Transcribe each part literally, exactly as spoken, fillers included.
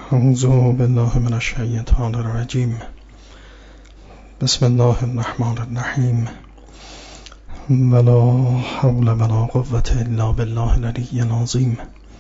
اعوذ بالله من الشیطان الرجیم. بسم الله الرحمن الرحیم. ولا حول ولا قوة الا بالله العلی العظیم.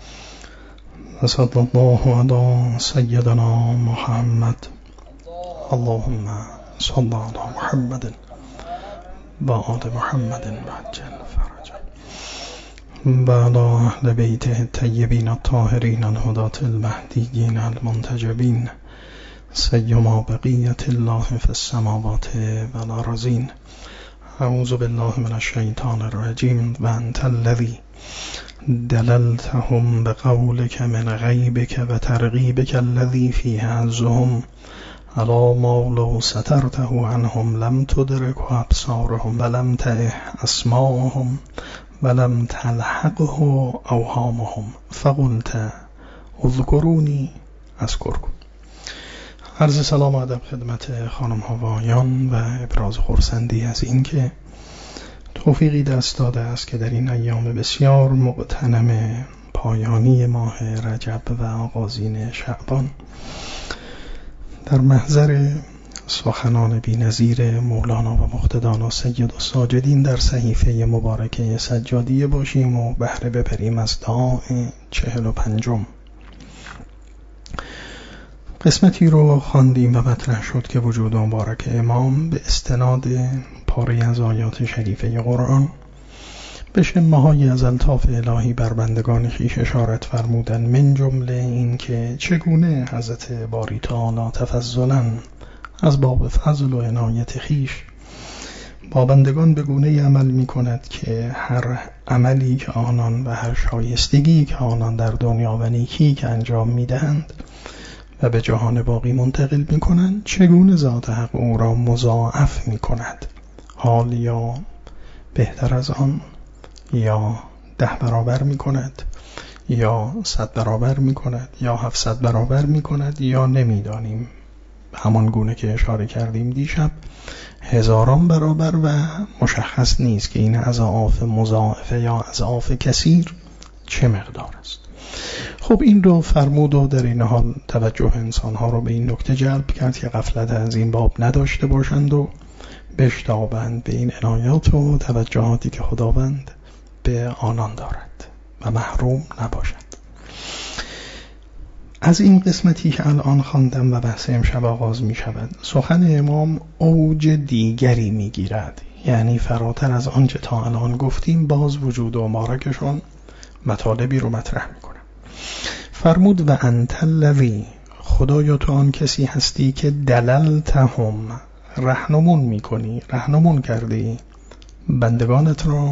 صلی الله علی سیدنا محمد. اللهم صل علی محمد و آل محمد وعجل فرجه و علی اهل بیته الطیبین الطاهرین الهداة المهدیین المنتجبین سیما بقیت الله فی السماوات و الارضین. اعوذ بالله من الشیطان الرجیم. و انت الذی دللتهم بقولک من غیبک و ترغیبک الذی فیه عزهم علی ما لو سترته عنهم لم تدرک ابصارهم ولم تعه اسماعهم ولم تلحقه اوهامهم فقلت اذکرونی اذکرکم. عرض سلام و ادب خدمت خانم ها و آقایان و ابراز خرسندی از اینکه توفیقی دست داده است که در این ایام بسیار مغتنم پایانی ماه رجب و آغازین شعبان در محضر سخنان بی‌نظیر مولانا و مقتدانا سید الساجدین در صحیفه مبارکه سجادیه باشیم و بهره ببریم از دعاء چهل و پنجم. قسمتی رو خواندیم و مطرح شد که وجود مبارک امام به استناد پاره از آیات شریفه قرآن به شمه‌های از الطاف الهی بر بندگان خویش اشارت فرمودن، من جمله این که چگونه حضرت باری تعالی تفضلاً از باب فضل و عنایت خویش با بندگان به گونه عمل می کند که هر عملی که آنان و هر شایستگی که آنان در دنیا و نیکی که انجام می دهند و به جهان باقی منتقل می کنند چگونه ذات حق او را مضاعف می کند، حال یا بهتر از آن یا ده برابر می کند یا صد برابر می کند یا هفتصد برابر می کند یا نمی دانیم، همان گونه که اشاره کردیم دیشب هزاران برابر و مشخص نیست که این اضعاف مضاعفه یا اضعاف کثیر چه مقدار است. خب این رو فرمود و در این حال توجه انسانها رو به این نکته جلب کرد که غفلت از این باب نداشته باشند و بشتابند به این عنایات و توجهاتی که خداوند به آنان دارد و محروم نباشد. از این قسمتی که الان خواندم و بحث امشب آغاز می شود سخن امام اوج دیگری می گیرد، یعنی فراتر از آنچه تا الان گفتیم باز وجود و مبارکشون مطالبی رو مطرح می کنم. فرمود و انت الذی، خدایا تو آن کسی هستی که دللتهم، رهنمون می کنی، رهنمون کردی بندگانت را،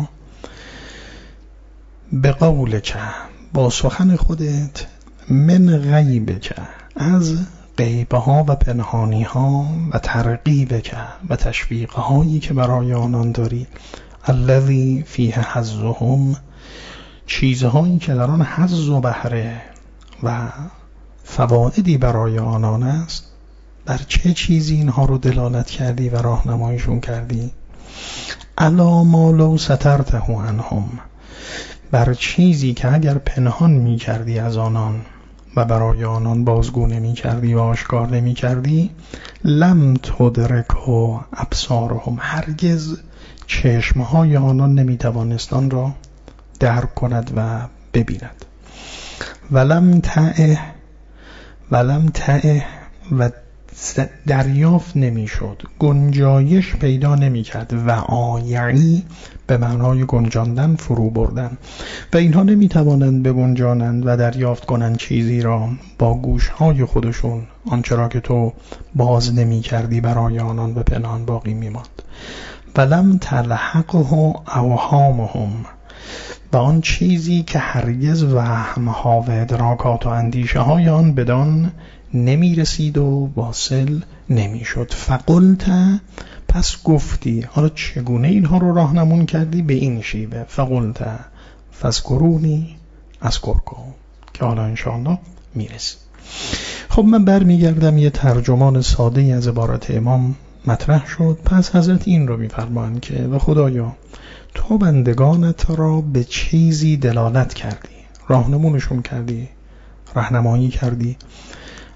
به قولک، با سخن خودت، من غیبک، از غیبه ها و پنهانی ها، و ترغیبک، و تشویق هایی که برای آنان داری، الذی فیه حظهم، چیزهایی که در آن حظ و بهره و فوائدی برای آنان است. بر چه چیزی اینها رو دلالت کردی و راهنماییشون کردی؟ الا ما لو سترته عنهم، بر چیزی که اگر پنهان می کردی از آنان و برای آنان بازگو نمی کردی و آشکار نمی کردی، لم تدرک و ابصارهم، هرگز چشمهای آنان نمی توانست آن را درک کند و ببیند. ولم تعه، ولم تعه، و دریافت نمی شد، گنجایش پیدا نمی کرد، و آیعی به معنای گنجاندن، فرو بردن، و اینها نمی توانند بگنجانند و دریافت کنند چیزی را با گوشهای خودشون، آنچه را که تو باز نمی کردی برای آنان به پنهان باقی می ماند. ولم تلحقه اوهامهم، و آن چیزی که هرگز وهمها و ادراکات و اندیشه های آن بدان نمی رسید و واصل نمی شد. فقلت، پس گفتی. حالا چگونه اینها رو راهنمون کردی؟ به این شیوه، فقلت فاذکرونی اذکرکم، که حالا انشاءالله می رسید. خب من برمیگردم، یه ترجمان ساده از عبارت امام مطرح شد. پس حضرت این رو می فرمایند که و خدایا تو بندگانت را به چیزی دلالت کردی، راهنمونشون کردی، راهنمایی کردی،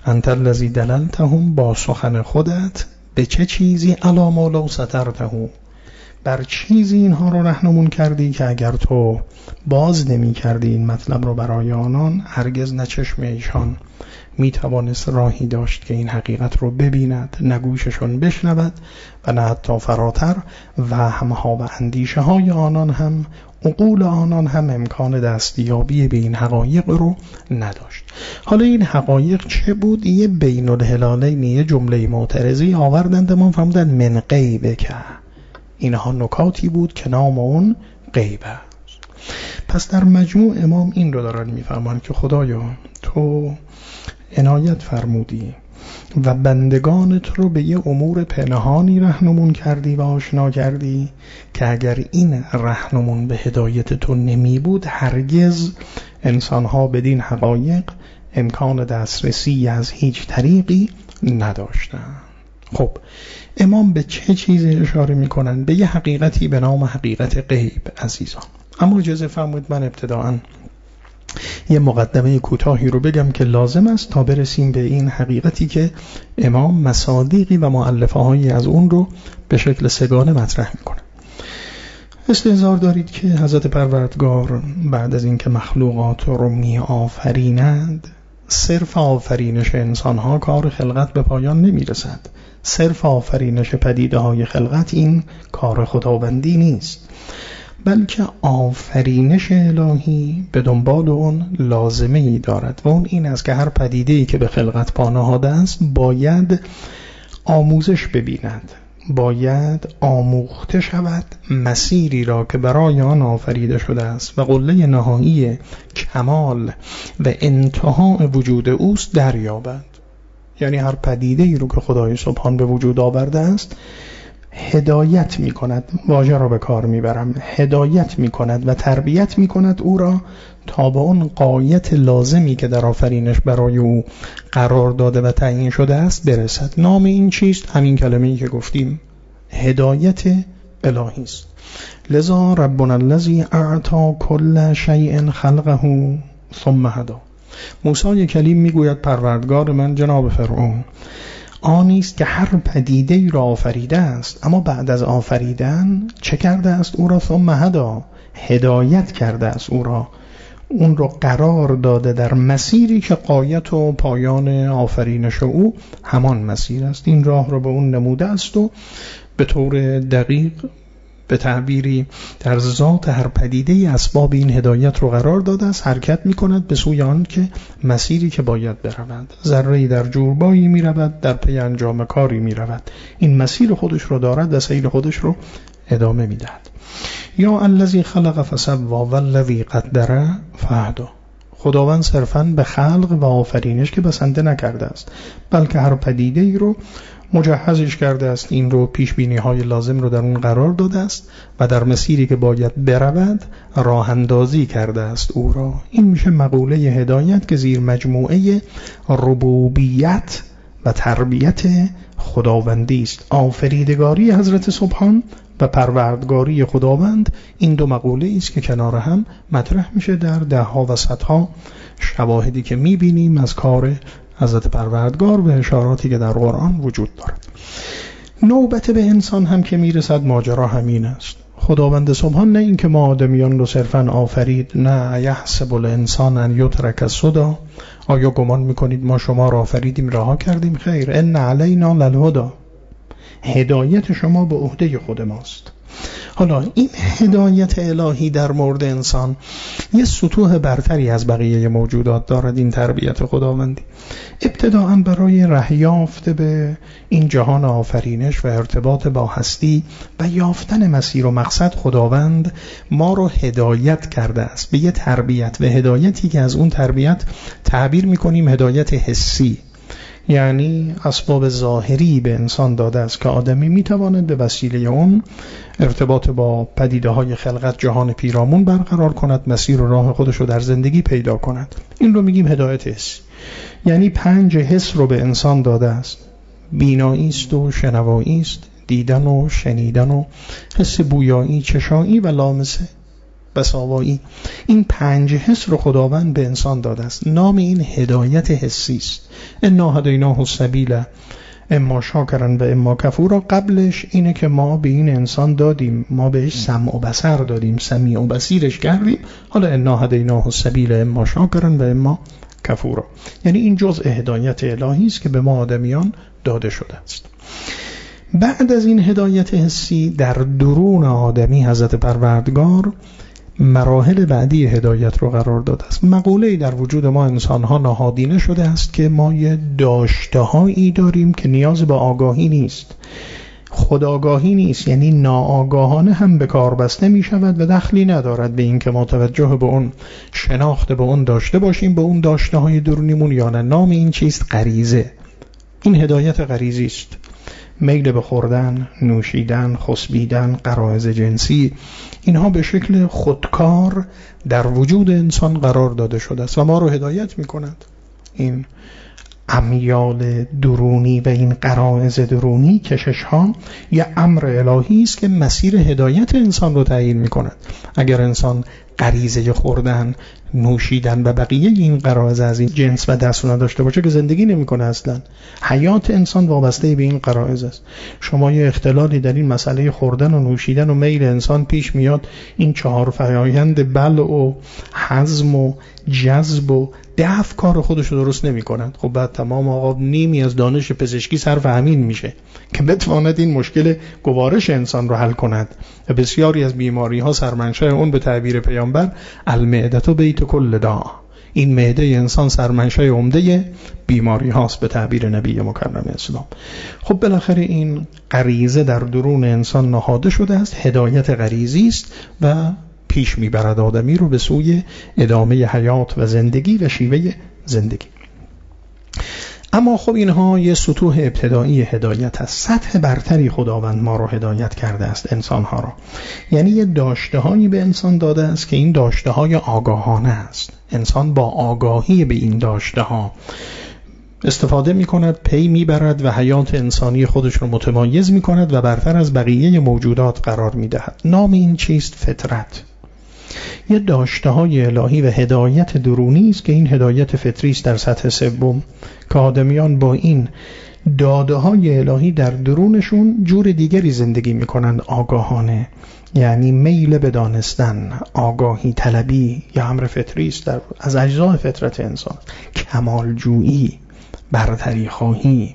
انت الذی دللتهم، با سخن خودت به چه چیزی علی ما لو سترته، بر چیزی اینها رو رهنمون کردی که اگر تو باز نمی کردی این مطلب رو برای آنان، هرگز نه چشم ایشان می توانست راهی داشت که این حقیقت رو ببیند، نه گوششون بشنود و نه حتی فراتر وهمها و اندیشه های آنان هم، عقول آنان هم امکان دستیابی به این حقایق رو نداشت. حالا این حقایق چه بود؟ یه بین الهلالین، یه جمله معترضی آوردند، ما فهمدن من غیبه که اینها نکاتی بود که نام اون غیبه است. پس در مجموع امام این رو دارن میفهمن که خدایا تو عنایت فرمودی و بندگانت رو به یه امور پنهانی رهنمون کردی و آشنا کردی که اگر این رهنمون به هدایت تو نمی بود هرگز انسانها بدین حقایق امکان دسترسی از هیچ طریقی نداشتن. خب امام به چه چیزی اشاره میکنن؟ به یه حقیقتی به نام حقیقت غیب عزیزان. اما اجازه فرمود من ابتداءً یه مقدمه کوتاهی رو بگم که لازم است تا برسیم به این حقیقتی که امام مصادیقی و مؤلفه هایی از اون رو به شکل سگانه مطرح میکنه. استحضار دارید که حضرت پروردگار بعد از اینکه مخلوقات رو می آفرینند، صرف آفرینش انسانها کار خلقت به پایان نمی رسد. صرف آفرینش پدیده های خلقت این کار خداوندی نیست، بلکه آفرینش الهی به دنبال اون لازمه ای دارد و اون این است که هر پدیده‌ای که به خلقت پا نهاده است باید آموزش ببیند، باید آموخته شود، مسیری را که برای آن آفریده شده است و قله نهایی کمال و انتهای وجود اوست دریابد. یعنی هر پدیده‌ای رو که خدای سبحان به وجود آورده است هدایت می کند، واژه را به کار می برم، هدایت می کند و تربیت می کند او را تا به اون غایت لازمی که در آفرینش برای او قرار داده و تعیین شده است برسد. نام این چیست؟ همین کلمه‌ای که گفتیم، هدایت الهی است. لذا ربنا الذی اعطی کل شیء خلقه ثم هدی. موسی کلیم میگوید پروردگار من جناب فرعون آنی است که هر پدیده‌ای را آفریده است، اما بعد از آفریدن چه کرده است؟ او را ثم هدی، هدایت کرده است او را، اون را قرار داده در مسیری که غایت و پایان آفرینش او همان مسیر است. این راه را به اون نموده است و به طور دقیق به تعبیری در ذات هر پدیده اسباب این هدایت رو قرار داده است، حرکت می کند به سوی آن که مسیری که باید برود. ذره‌ای در جوربایی می رود، در پی انجام کاری می رود، این مسیر خودش رو دارد و سیر خودش رو ادامه می دهد. یا الذی خلق فسوی والذی قدر فهدی. خداوند صرفاً به خلق و آفرینش که بسنده نکرده است، بلکه هر پدیده ای رو مجهزش کرده است، این رو پیش بینی های لازم رو در اون قرار داده است و در مسیری که باید برود راه اندازی کرده است او را. این میشه مقوله هدایت که زیر مجموعه ربوبیت و تربیت خداوندی است. آفریدگاری حضرت سبحان و پروردگاری خداوند، این دو مقوله است که کنار هم مطرح میشه در ده ها و صدها شواهدی که میبینیم از کار حضرت پروردگار و اشاراتی که در قرآن وجود دارد. نوبت به انسان هم که میرسد ماجرا همین است. خداوند سبحان نه این که ما آدمیان رو صرفاً آفرید، نه یحسب الانسان ان یترک سدی، آیا گمان میکنید ما شما را آفریدیم رها کردیم؟ خیر، ان علینا للهدی، هدایت شما به عهده خود ماست. حالا این هدایت الهی در مورد انسان یه سطوح برتری از بقیه موجودات دارد. این تربیت خداوندی ابتداءً برای رهیافت به این جهان آفرینش و ارتباط با هستی و یافتن مسیر و مقصد، خداوند ما رو هدایت کرده است به یه تربیت و هدایتی که از اون تربیت تعبیر میکنیم هدایت حسی، یعنی اسباب ظاهری به انسان داده است که آدمی میتواند به وسیله اون ارتباط با پدیده های خلقت جهان پیرامون برقرار کند، مسیر و راه خودش رو در زندگی پیدا کند. این رو میگیم هدایت حس، یعنی پنج حس رو به انسان داده است. بینایی است و شنوایی است، دیدن و شنیدن و حس بویایی، چشایی و لامسه. بساوایی. این پنج حس رو خداوند به انسان داده است. نام این هدایت حسی است. انا هدیناه السبیل اما شاکرا و اما کفورا. قبلش اینه که ما به این انسان دادیم، ما بهش سمع و بصر دادیم، سمیع و بصیرش کردیم. حالا انا هدیناه السبیل اما شاکرا و اما کفورا، یعنی این جزء هدایت الهی است که به ما آدمیان داده شده است. بعد از این هدایت حسی در درون آدمی حضرت پروردگار مراحل بعدی هدایت رو قرار داده است. مقوله‌ای در وجود ما انسان‌ها نهادینه شده است که ما یه داشته‌هایی داریم که نیاز به آگاهی نیست، خودآگاهی نیست، یعنی ناآگاهانه هم به کار بسته می شود و دخلی ندارد به این که ما توجه به اون، شناخت به اون داشته باشیم، به اون داشته‌های درونیمون یا نه. نام این چیست؟ غریزه. این هدایت غریزی است. میل به خوردن، نوشیدن، خسبیدن، غرایز جنسی، اینها به شکل خودکار در وجود انسان قرار داده شده است و ما رو هدایت می کند. این امیال درونی و این غرایز درونی، کشش ها، یه امر الهی است که مسیر هدایت انسان رو تعیین می کند. اگر انسان غریزه خوردن، نوشیدن و بقیه این غرایز از این جنس و دست نداشته باشه که زندگی نمی‌کنه اصلا. حیات انسان وابسته به این غرایز است. شما یه اختلالی در این مسئله خوردن و نوشیدن و میل انسان پیش میاد، این چهار فرایند بلع و هضم و جذب و دفع کار خودش رو درست نمی‌کنند. خب بعد تمام آقا نیمی از دانش پزشکی صرف همین میشه که بتواند این مشکل گوارش انسان رو حل کند. و بسیاری از بیماری‌ها سرمنشأ اون به تعبیر پیامبر المعده بیت کل داء، این معده انسان سرمنشأ عمده بیماری هاست به تعبیر نبی مکرم اسلام. خب بالاخره این غریزه در درون انسان نهاده شده است، هدایت غریزی است و پیش میبرد آدمی رو به سوی ادامه حیات و زندگی و شیوه زندگی. اما خب اینها یه سطوح ابتدایی هدایت است. سطح برتری خداوند ما رو هدایت کرده است، انسانها رو. یعنی یه داشته هایی به انسان داده است که این داشته های آگاهانه است. انسان با آگاهی به این داشته ها استفاده می کند، پی می برد و حیات انسانی خودش رو متمایز می کند و برتر از بقیه موجودات قرار می دهد. نام این چیست؟ فطرت. یه داشته های الهی و هدایت درونی است که این هدایت فطری است در سطح سوم که آدمیان با این داده های الهی در درونشون جور دیگری زندگی میکنند، آگاهانه. یعنی میل به دانستن، آگاهی طلبی یا امر فطری است در از اجزای فطرت انسان. کمالجویی، برتری خواهی،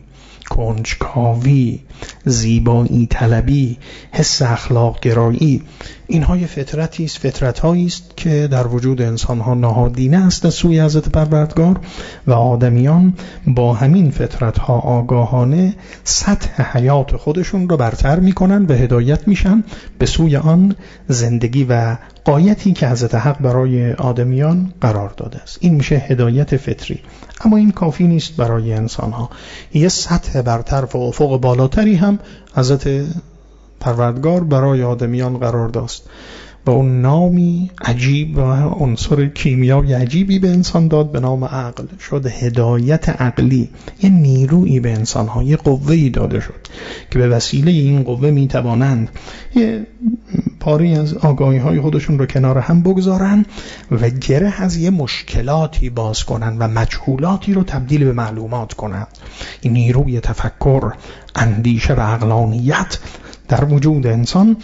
کنجکاوی، زیبایی طلبی، حس اخلاق گرایی، اینها یه فطرتی است، فطرت‌هایی است که در وجود انسان‌ها نهادینه است از سوی حضرت پروردگار و آدمیان با همین فطرت‌ها آگاهانه سطح حیات خودشون رو برتر می‌کنن و هدایت میشن به سوی آن زندگی و غایتی که حضرت حق برای آدمیان قرار داده است. این میشه هدایت فطری. اما این کافی نیست برای انسان‌ها. یه سطح برتر و افق بالاتری هم حضرت پروردگار برای آدمیان قرار داشت و اون نامی عجیب و عنصر کیمیایی عجیبی به انسان داد به نام عقل. شد هدایت عقلی. یه نیرویی به انسان‌ها، یه قوه‌ای داده شد که به وسیله این قوه میتوانند یه پاری از آگاهی‌های خودشون رو کنار هم بگذارن و گره از یه مشکلاتی باز کنن و مجهولاتی رو تبدیل به معلومات کنن. این نیروی تفکر، اندیشه و عقلانیت در وجود انسان،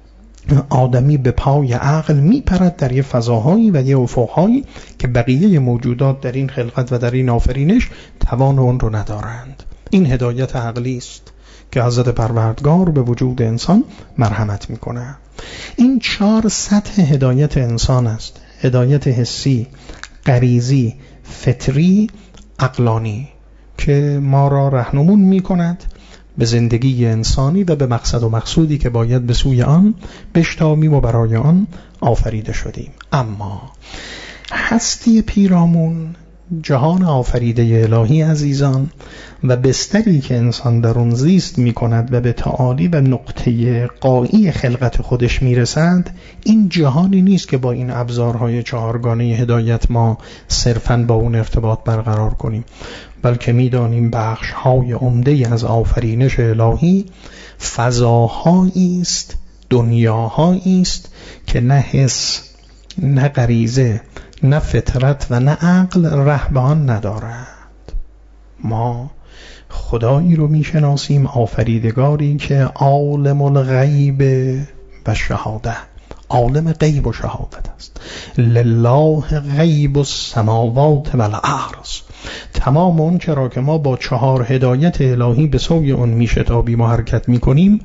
آدمی به پای عقل میپرد در یه فضاهایی و یه افقهایی که بقیه موجودات در این خلقت و در این آفرینش توان اون رو ندارند. این هدایت عقلی است که حضرت پروردگار به وجود انسان مرحمت میکنه. این چهار سطح هدایت انسان است: هدایت حسی، غریزی، فطری، عقلانی، که ما را راهنمون میکند به زندگی انسانی و به مقصد و مقصودی که باید به سوی آن بشتابیم و برای آن آفریده شدیم. اما هستی پیرامون، جهان آفریده الهی عزیزان و بستری که انسان در اون زیست می کند و به تعالی و نقطه قایی خلقت خودش می رسد، این جهانی نیست که با این ابزارهای چهارگانه هدایت ما صرفاً با اون ارتباط برقرار کنیم، بلکه می دانیم بخش های عمده از آفرینش الهی فضاهایی است، دنیاهایی است که نه حس نه غریزه نه فطرت و نه عقل ره به آن ندارد. ما خدایی رو میشناسیم، آفریدگاری که عالم الغیب و شهاده، عالم غیب و شهادت است. لله غیب السماوات و الارض. تمام اون چرا که ما با چهار هدایت الهی به سوی اون میشتابیم و حرکت میکنیم،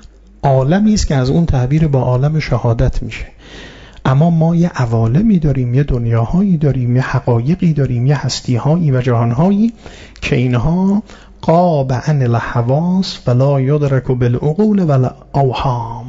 عالمی است که از اون تعبیر با عالم شهادت میشه. اما ما یه عوالمی داریم، یه دنیاهایی داریم، یه حقایقی داریم، یه هستیهایی و جهانهایی که اینها غاب عن الحواس ولا یدرک بالعقول والاوهام،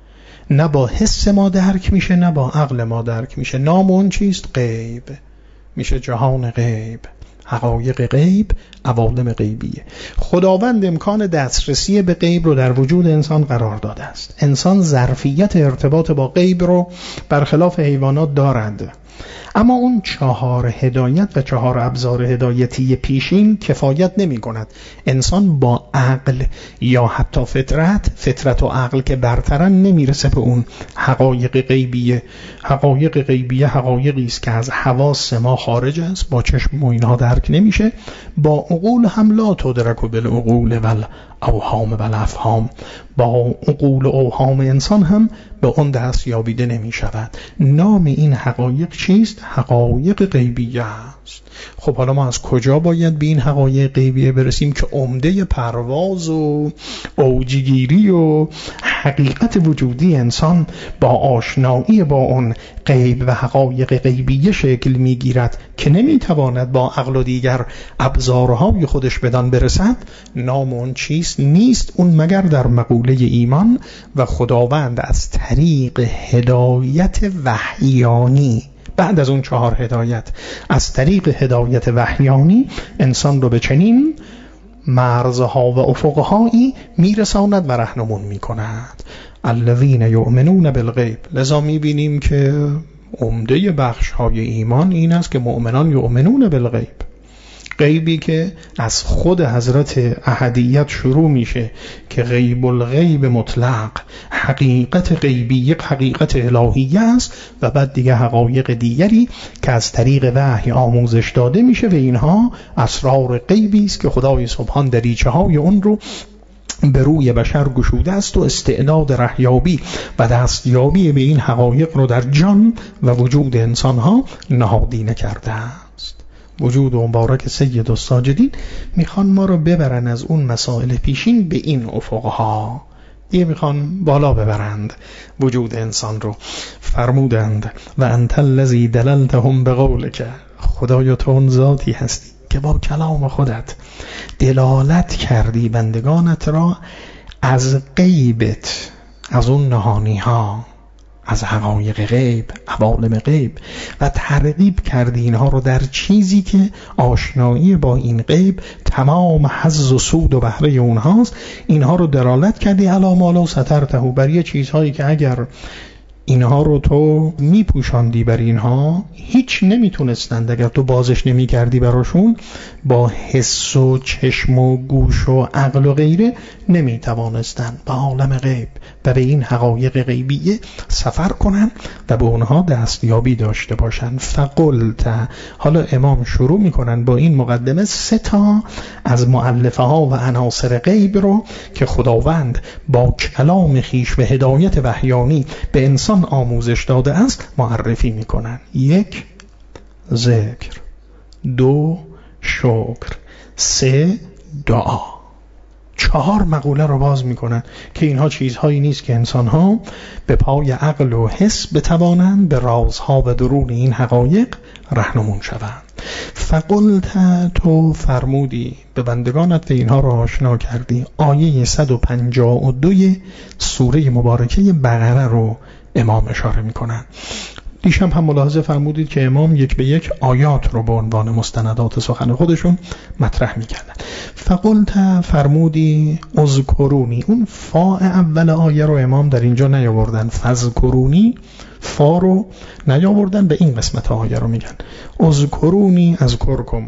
نه با حس ما درک میشه نه با عقل ما درک میشه. نام اون چیست؟ غیب. میشه جهان غیب، حقایق غیب، عوالم غیبیه. خداوند امکان دسترسی به غیب رو در وجود انسان قرار داده است. انسان ظرفیت ارتباط با غیب رو برخلاف حیوانات دارد، اما اون چهار هدایت و چهار ابزار هدایتی پیشین کفایت نمی کند. انسان با عقل یا حتی فطرت فطرت و عقل که برترن نمیرسه به اون حقایق غیبیه. حقایق غیبیه حقایقی است که از حواس ما خارج است، با چشم و اینها درک نمیشه، با عقول هم لا تدرک بالعقول والاوهام والافهام، با عقول و اوهام انسان هم به اون دست یابیده نمی شود. نام این حقایق چیست؟ حقایق غیبیه است. خب حالا ما از کجا باید به این حقایق غیبیه برسیم که عمده پرواز و اوجگیری و حقیقت وجودی انسان با آشنایی با اون غیب و حقایق غیبیه شکل میگیرد که نمیتواند با عقل و دیگر ابزارهای خودش بدان برسد؟ نام اون چیست؟ نیست اون مگر در مقوله ایمان و خداوند از طریق هدایت وحیانی، بعد از اون چهار هدایت، از طریق هدایت وحیانی انسان رو به چنین مرزها و افقهایی میرساند و رهنمون میکند. الذین یؤمنون بالغیب. لذا میبینیم که عمده بخش های ایمان این است که مؤمنان یؤمنون بالغیب، غیبی که از خود حضرت احدیت شروع میشه که غیب الغیب مطلق، حقیقت غیبی یک حقیقت الهیه است، و بعد دیگه حقایق دیگری که از طریق وحی آموزش داده میشه و اینها اسرار غیبی است که خدای سبحان دریچه های اون رو به روی بشر گشوده است و استعداد رهیابی و دستیابی به این حقایق رو در جان و وجود انسانها نهادینه کرده است. وجود و مبارک سید الساجدین میخوان ما رو ببرن از اون مسائل پیشین به این افقها، یه میخوان بالا ببرند وجود انسان رو. فرمودند و انت الذی دللتهم بقولک، خدایا تو اون ذاتی هستی که با کلام خودت دلالت کردی بندگانت را از غیبت، از اون نهانی ها، از حقایق غیب، عوالم غیب، و ترغیب کردی اینها رو در چیزی که آشنایی با این غیب تمام حظ و سود و بهره اونهاست. اینها رو دلالت کردی علی ما لو سترته، بر یه چیزهایی که اگر اینها رو تو میپوشاندی بر اینها هیچ نمیتونستند، اگر تو بازش نمی کردی براشون، با حس و چشم و گوش و عقل و غیره نمیتوانستند به عالم غیب و به این حقایق غیبیه سفر کنن و به اونها دستیابی داشته باشن. فقلت، حالا امام شروع میکنن با این مقدمه سه تا از مؤلفه ها و عناصر غیب رو که خداوند با کلام خیش و هدایت وحیانی به انسان آموزش داده است معرفی میکنن. یک، ذکر. دو، شکر. سه، دعا. چهار مقوله رو باز میکنن که اینها چیزهایی نیست که انسانها به پای عقل و حس بتوانند به رازها و درون این حقایق رهنمون شوند. فقلت، تو فرمودی به بندگانت و اینها رو آشنا کردی. آیه صد و پنجاه و دو سوره مبارکه بقره رو امام اشاره میکنن. دیشب هم ملاحظه فرمودید که امام یک به یک آیات رو به عنوان مستندات سخن خودشون مطرح میکردن. فقلت، فرمودی، اذکرونی. اون فاء اول آیه رو امام در اینجا نیاوردن، فذکرونی فا رو نیاوردن، به این قسمت آیه رو میگن اذکرونی اذکرکم،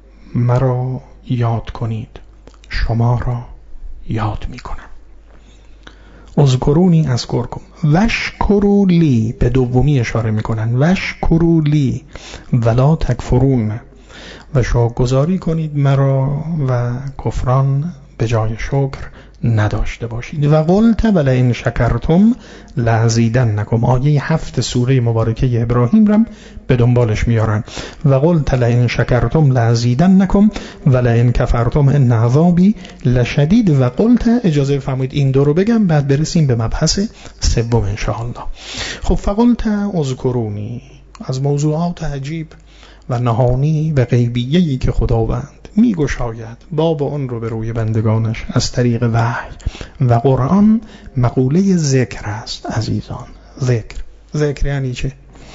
مرا یاد کنید شما را یاد میکنم. اذکرونی اذکرکم واشکروا لی، به دومی اشاره میکنن، واشکروا لی ولا تکفرون، و شکرگزاری کنید مرا و کفران به جای شکر نداشته باشید. و قلت ولئن شکرتم لازیدنکم، آیه هفت سوره مبارکه ابراهیم رم به دنبالش میارن. و قلت لئن شکرتم لازیدنکم ولئن کفرتم ان عذابی لشدید. و قلت، اجازه فرمایید این دو رو بگم بعد برسیم به مبحث سوم ان شاء الله. خب فقلت اذکرونی، از موضوعات عجیب و نهانی و غیبیه‌ای که خداوند می گشاید باب اون رو به روی بندگانش از طریق وحی و قرآن، مقوله ذکر است عزیزان. ذکر ذکر یعنی چه؟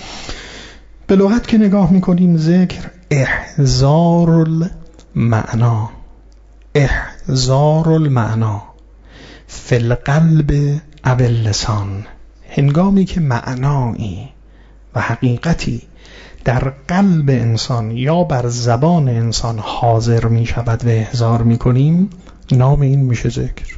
به لغت که نگاه میکنیم ذکر احضار المعنا، احضار المعنا فی القلب او اللسان، هنگامی که معنایی و حقیقتی در قلب انسان یا بر زبان انسان حاضر می شود و احضار می کنیم، نام این میشه ذکر.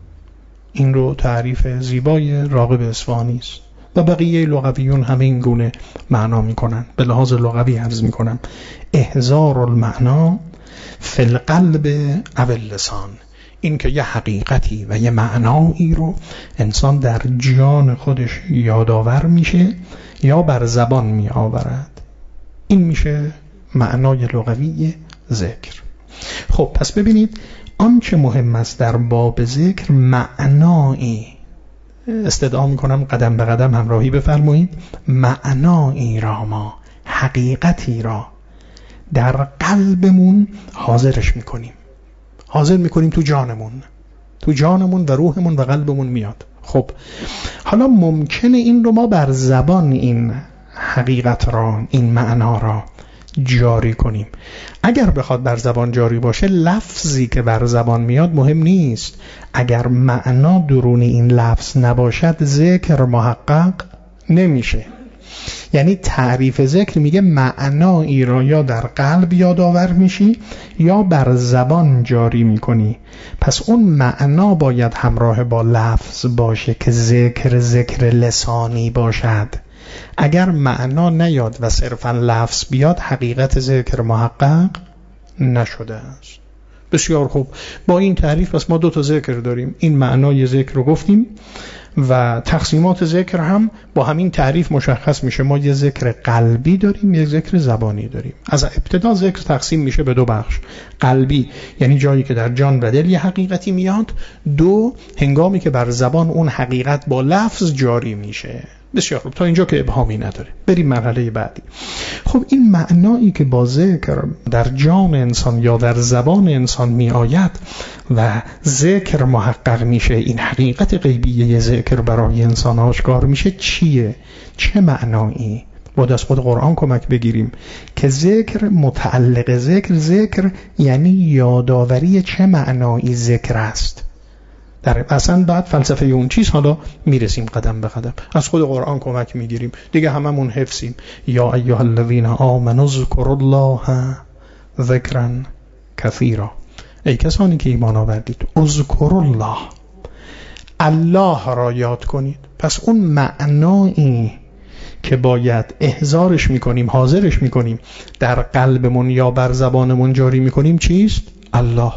این رو تعریف زیبای راغب اصفهانی است و بقیه لغویون همه این گونه معنا می کنن. به لحاظ لغوی عرض می کنم احضار المعنا فی القلب او اللسان، این که یه حقیقتی و یه معنایی رو انسان در جان خودش یادآور میشه یا بر زبان می آورد، این میشه معنای لغوی ذکر. خب پس ببینید آنچه مهم است در باب ذکر معنایی، استدعا میکنم قدم به قدم همراهی بفرمایید، معنایی را ما، حقیقتی را در قلبمون حاضرش میکنیم، حاضر میکنیم تو جانمون، تو جانمون و روحمون و قلبمون میاد. خب حالا ممکنه این رو ما بر زبان این حقیقت را، این معنا را جاری کنیم. اگر بخواد بر زبان جاری باشه، لفظی که بر زبان میاد مهم نیست. اگر معنا درون این لفظ نباشد ذکر محقق نمیشه. یعنی تعریف ذکر میگه معنایی را یا در قلب یادآور میشی یا بر زبان جاری میکنی. پس اون معنا باید همراه با لفظ باشه که ذکر ذکر لسانی باشد. اگر معنا نیاد و صرفا لفظ بیاد، حقیقت ذکر محقق نشده است. بسیار خوب، با این تعریف پس ما دو تا ذکر داریم. این معنای ذکر رو گفتیم و تقسیمات ذکر هم با همین تعریف مشخص میشه. ما یه ذکر قلبی داریم، یه ذکر زبانی داریم. از ابتدا ذکر تقسیم میشه به دو بخش. قلبی یعنی جایی که در جان و دل یه حقیقتی میاد، دو هنگامی که بر زبان اون حقیقت با لفظ جاری میشه. بسیار خوب، تا اینجا که ابهامی نداره. بریم مرحله بعدی. خب این معنایی که با ذکر در جان انسان یا در زبان انسان می آید و ذکر محقق میشه، این حقیقت غیبیه ذکر برای انسان آشکار میشه، چیه؟ چه معنایی؟ باید از خود قرآن کمک بگیریم که ذکر متعلق ذکر، ذکر یعنی یادآوری چه معنایی ذکر است. در اصلا بعد فلسفه اون چیز حالا میرسیم قدم به قدم. از خود قرآن کمک میگیریم دیگه، هممون حفظیم. یا ایها الذین آمنوا اذکروا الله ذکرا کثیرا، ای کسانی که ایمان آوردید اذکروا الله، الله را یاد کنید. پس اون معنایی که باید احضارش میکنیم، حاضرش میکنیم، در قلبمون یا بر زبانمون جاری میکنیم چیست؟ الله.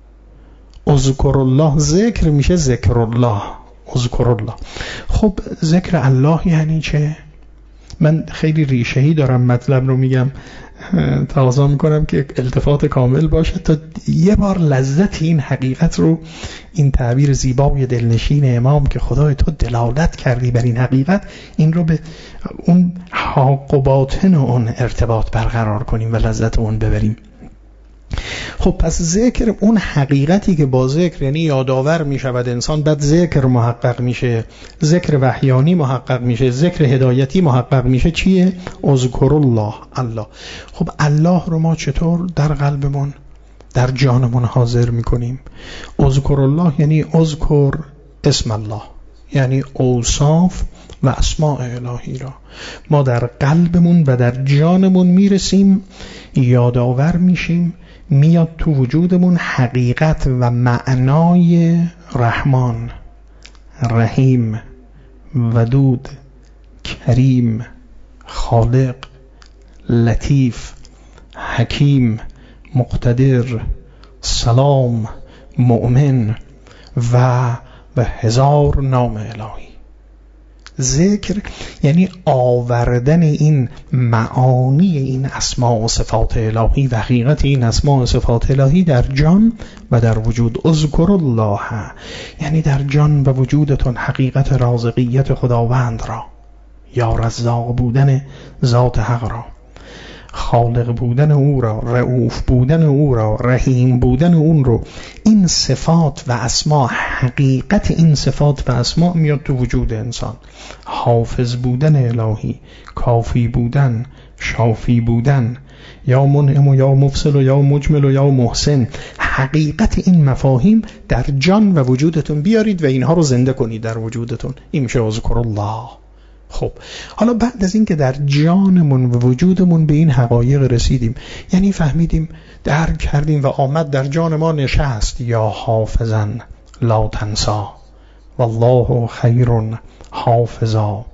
اذکر الله، ذکر میشه ذکر الله، اذکر الله. خب ذکر الله یعنی چه؟ من خیلی ریشه‌ای دارم مطلب رو میگم، تقاضا میکنم که التفات کامل باشه تا یه بار لذت این حقیقت رو، این تعبیر زیبای دلنشین امام که خدای تو دلالت کردی بر این حقیقت، این رو به اون حق و باطن اون ارتباط برقرار کنیم و لذت اون ببریم. خب پس ذکر اون حقیقتی که با ذکر یعنی یادآور می شود انسان، بعد ذکر محقق میشه، ذکر وحیانی محقق میشه، ذکر هدایتی محقق میشه. چیه؟ اذکر الله، الله. خب الله رو ما چطور در قلبمون، در جانمون حاضر میکنیم؟ اذکر الله یعنی اذکر اسم الله، یعنی اوصاف و اسماء الهی را ما در قلبمون و در جانمون میرسیم، یادآور میشیم، میاد تو وجودمون حقیقت و معنای رحمان، رحیم، ودود، کریم، خالق، لطیف، حکیم، مقتدر، سلام، مؤمن و به هزار نام الهی. ذکر یعنی آوردن این معانی این اسماء و صفات الهی و حقیقت این اسماء و صفات الهی در جان و در وجود. اذکر الله، یعنی در جان و وجودتون حقیقت رازقیت خداوند را، یا رزاق بودن ذات حق را، خالق بودن او را، رؤوف بودن او را، رحیم بودن اون رو. این صفات و اسما، حقیقت این صفات و اسما میاد تو وجود انسان. حافظ بودن الهی، کافی بودن، شافی بودن، یا منعم و یا مفصل و یا مجمل و یا محسن. حقیقت این مفاهیم در جان و وجودتون بیارید و اینها رو زنده کنید در وجودتون. این میشه اذکر الله. خب حالا بعد از این که در جانمون و وجودمون به این حقایق رسیدیم، یعنی فهمیدیم، درک کردیم و آمد در جان ما نشست، یا حافظا لا تنسا والله خیر حافظا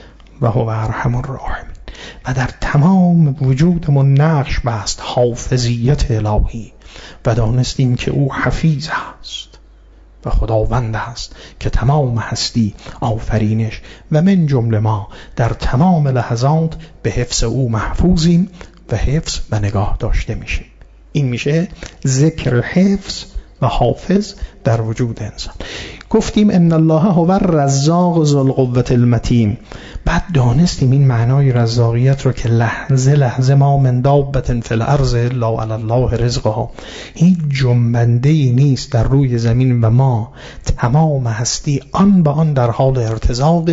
و هو ارحم الراحمین، و در تمام وجودمون نقش بست حافظیت الهی و دانستیم که او حفیظ است و خداوند است که تمام هستی، آفرینش و من جمله ما در تمام لحظات به حفظ او محفوظیم و حفظ و نگاه داشته میشیم. این میشه ذکر حفظ و حافظ در وجود انسان. گفتیم ان الله هو الرزاق ذو القوة المتین. بعد دانستیم این معنای رزاقیت رو که لحظه لحظه ما من دابة فی الارض الا علی الله رزقها. هیچ جنبنده ای نیست در روی زمین و ما تمام هستی آن به آن در حال ارتزاق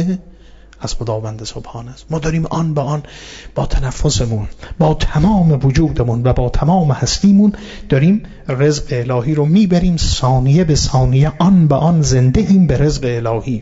از خداوند سبحان است. ما داریم آن به آن با تنفسمون، با تمام وجودمون و با تمام هستیمون داریم رزق الهی رو میبریم، ثانیه به ثانیه آن به آن زنده ایم به رزق الهی.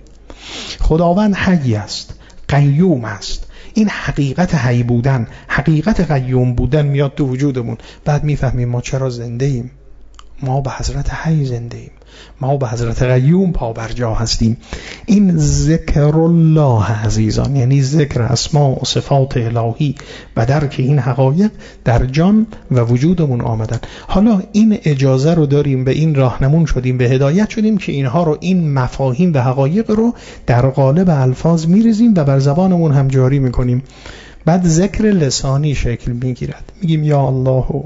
خداوند حی است، قیوم است. این حقیقت حی بودن، حقیقت قیوم بودن میاد تو وجودمون. بعد میفهمیم ما چرا زنده ایم. ما به حضرت حی زنده ایم، ما به حضرت قیوم پابرجا هستیم. این ذکر الله عزیزان، یعنی ذکر اسماء و صفات الهی و درک این حقایق در جان و وجودمون آمدن. حالا این اجازه رو داریم، به این راهنمون شدیم، به هدایت شدیم که اینها رو، این مفاهیم و حقایق رو در قالب الفاظ میریزیم و بر زبانمون هم جاری میکنیم. بعد ذکر لسانی شکل میگیرد. میگیم یا الله و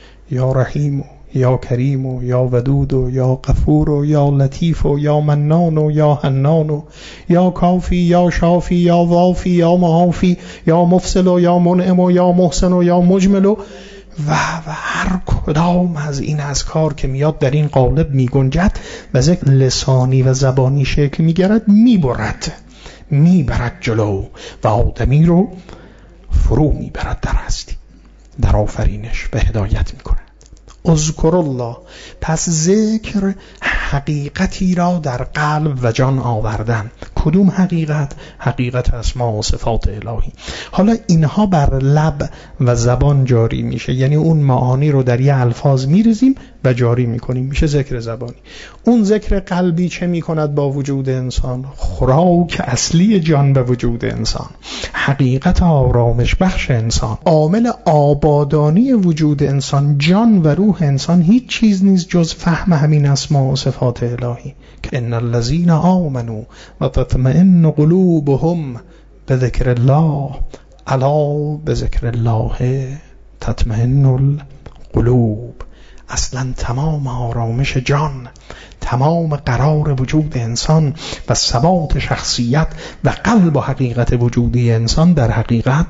یا رحیم و یا کریم و یا ودود و یا غفور و یا لطیف و یا منان و یا حنان و یا کافی یا شافی یا وافی یا معافی یا مفصل و یا منعم و یا محسن و یا مجمل و و و هر کدام از این اذکار که میاد در این قالب میگنجد و ذکر لسانی و زبانی شکل میگیرد، میبرد میبرد جلو و آدمی رو فرو میبرد در هستی، در آفرینش به هدایت میکنه. اذکر الله، پس ذکر حقیقتی را در قلب و جان آوردن. کدوم حقیقت؟ حقیقت اسماء و صفات الهی. حالا اینها بر لب و زبان جاری میشه، یعنی اون معانی رو در یه الفاظ میریزیم و جاری میکنیم، میشه ذکر زبانی. اون ذکر قلبی چه میکند با وجود انسان؟ خوراک اصلی جان و وجود انسان، حقیقت آرامش بخش انسان، عامل آبادانی وجود انسان، جان و روح انسان هیچ چیز نیست جز فهم همین اسماء و صفات الهی که ان الذين آمنوا وتطمئن قلوبهم بذكر الله الا بذكر الله تطمئن القلوب. اصلا تمام آرامش جان، تمام قرار وجود انسان و ثبات شخصیت و قلب و حقیقت وجودی انسان در حقیقت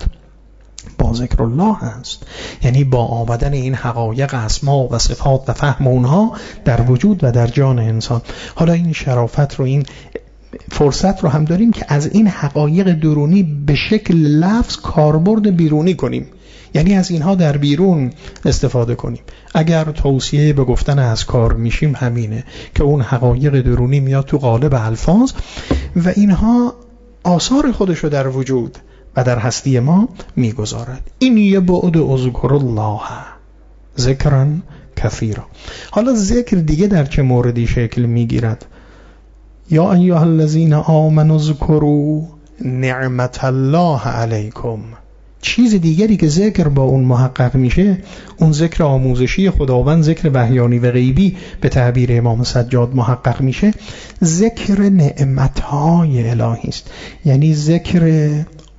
با ذکر الله است. یعنی با آمدن این حقایق اسما و صفات و فهم اونها در وجود و در جان انسان. حالا این شرافت رو، این فرصت رو هم داریم که از این حقایق درونی به شکل لفظ کاربرد بیرونی کنیم، یعنی از اینها در بیرون استفاده کنیم. اگر توصیه به گفتن از کار میشیم همینه که اون حقایق درونی میاد تو قالب الفاظ و اینها آثار خودشو در وجود و در هستی ما میگذارد. این یه بعد اذکر الله ذکرن کثیرا. حالا ذکر دیگه در چه موردی شکل میگیرد؟ یا ایها الذین آمنوا اذکروا نعمت الله علیکم. چیز دیگری که ذکر با اون محقق میشه، اون ذکر آموزشی خداوند، ذکر وحیانی و غیبی به تعبیر امام سجاد محقق میشه، ذکر نعمتهای الهی است. یعنی ذکر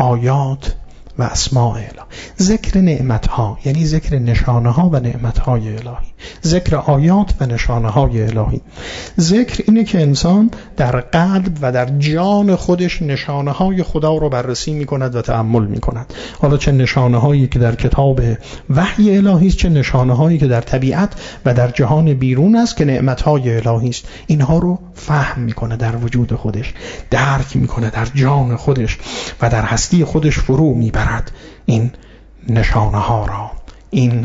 آیات و اسماء الهی. ذکر نعمتها یعنی ذکر نشانه ها و نعمتهای الهی، ذکر آیات و نشانه های الهی. ذکر اینه که انسان در قلب و در جان خودش نشانه های خدا رو بررسی می کند و تأمل می کند. حالا چه نشانه هایی که در کتاب وحی الهی است، چه نشانه هایی که در طبیعت و در جهان بیرون است که نعمت های الهی است، اینها رو فهم می کنه، در وجود خودش درک می کنه، در جان خودش و در هستی خودش فرو می برد این نشانه ها را، این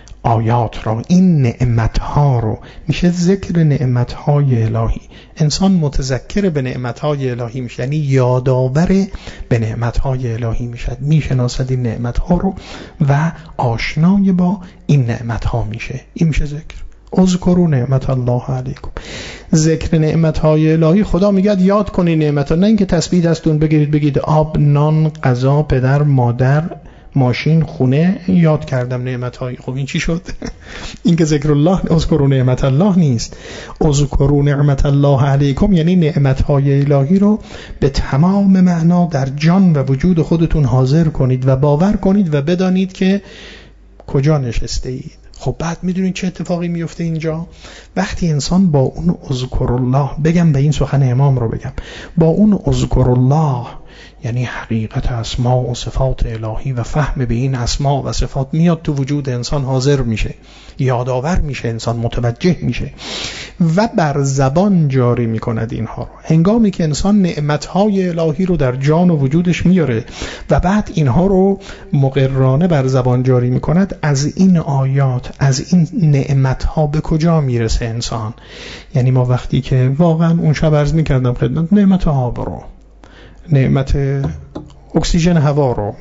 آیات را، این نعمت ها رو. میشه ذکر نعمت های الهی. انسان متذکر به نعمت های الهی میشه، یعنی یادآور به نعمت های الهی میشه، میشناسد این نعمت ها رو و آشنای با این نعمت ها میشه. این میشه ذکر. اذکروا نعمت الله علیکم. ذکر نعمت های الهی، خدا میگه یاد کنید نعمت ها، نه اینکه تسبیح دستون بگیرید بگید آب، نان، غذا، پدر، مادر، ماشین، خونه، یاد کردم نعمت های. خب این چی شد؟ این که ذکر الله، اذکروا نعمت الله نیست. اذکروا نعمت الله علیکم یعنی نعمت های الهی رو به تمام معنا در جان و وجود خودتون حاضر کنید و باور کنید و بدانید که کجا نشسته اید. خب بعد میدونید چه اتفاقی میفته اینجا؟ وقتی انسان با اون اذکر الله، بگم به این سخن امام رو بگم، با اون اذکر الله یعنی حقیقت اسما و صفات الهی و فهم به این اسما و صفات میاد تو وجود انسان، حاضر میشه، یادآور میشه، انسان متوجه میشه و بر زبان جاری میکند اینها رو. هنگامی که انسان نعمتهای الهی رو در جان و وجودش میاره و بعد اینها رو مقررانه بر زبان جاری میکند، از این آیات، از این نعمتها به کجا میرسه انسان؟ یعنی ما وقتی که واقعا اون شب عرض میکردم خدمت، نعمت آب رو، نعمت اکسیژن هوا رو،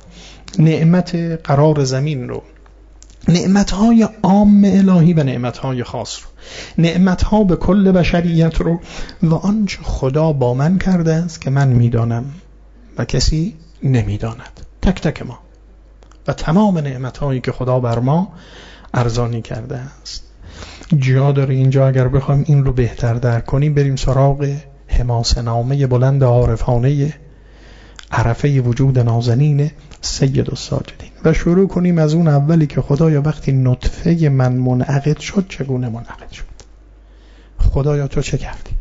نعمت قرار زمین رو، نعمتهای عام الهی و نعمتهای خاص رو، نعمتها به کل بشریت رو و آنچه خدا با من کرده است که من میدانم و کسی نمیداند، تک تک ما، و تمام نعمتهایی که خدا بر ما ارزانی کرده است. جا داره اینجا اگر بخوایم این رو بهتر درک کنیم بریم سراغ حماسه‌نامه بلند عارفانه عرفه وجود نازنین سید الساجدین و شروع کنیم از اون اولی که خدایا وقتی نطفه من منعقد شد چگونه منعقد شد؟ خدایا تو چه کردی؟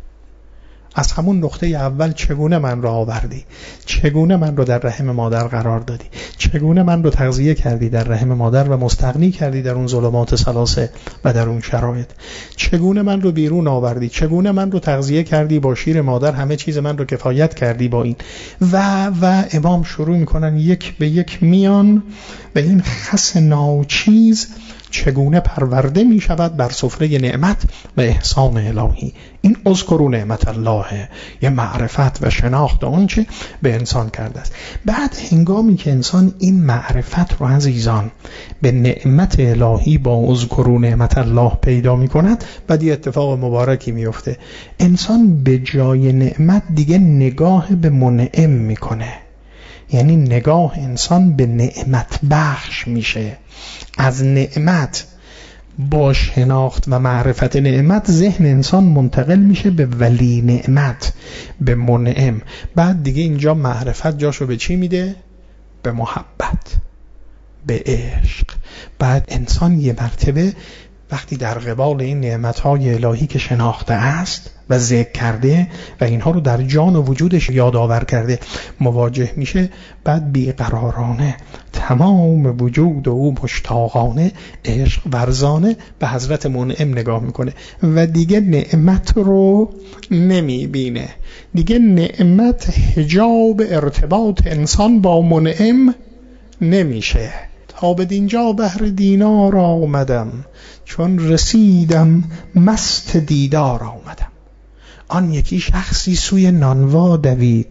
از همون نقطه اول چگونه من را آوردی؟ چگونه من رو در رحم مادر قرار دادی؟ چگونه من رو تغذیه کردی در رحم مادر و مستغنی کردی در اون ظلمات ثلاثه و در اون شرایط؟ چگونه من رو بیرون آوردی؟ چگونه من رو تغذیه کردی با شیر مادر؟ همه چیز من رو کفایت کردی با این و و امام شروع میکنن یک به یک میان و این خس ناچیز چگونه پرورده می شود بر سفره نعمت و احسان الهی. این اذکروا نعمت الله، یه معرفت و شناخت آنچه به انسان کرده است. بعد هنگامی که انسان این معرفت رو عزیزان به نعمت الهی با اذکروا نعمت الله پیدا می کند، بعد یه اتفاق مبارکی می افته. انسان به جای نعمت دیگه نگاه به منعم می کنه، یعنی نگاه انسان به نعمت بخش میشه. از نعمت با شناخت و معرفت نعمت ذهن انسان منتقل میشه به ولی نعمت، به منعم. بعد دیگه اینجا معرفت جاشو به چی میده؟ به محبت، به عشق. بعد انسان یه مرتبه وقتی در قبال این نعمتهای الهی که شناخته است و ذکر کرده و اینها رو در جان و وجودش یادآور کرده مواجه میشه، بعد بیقرارانه تمام وجود او مشتاقانه عشق ورزانه به حضرت منعم نگاه میکنه و دیگه نعمت رو نمیبینه. دیگه نعمت حجاب ارتباط انسان با منعم نمیشه. تا به دینجا بهر دینار آمدم، چون رسیدم مست دیدار آمدم. آن یکی شخصی سوی نانوا دوید،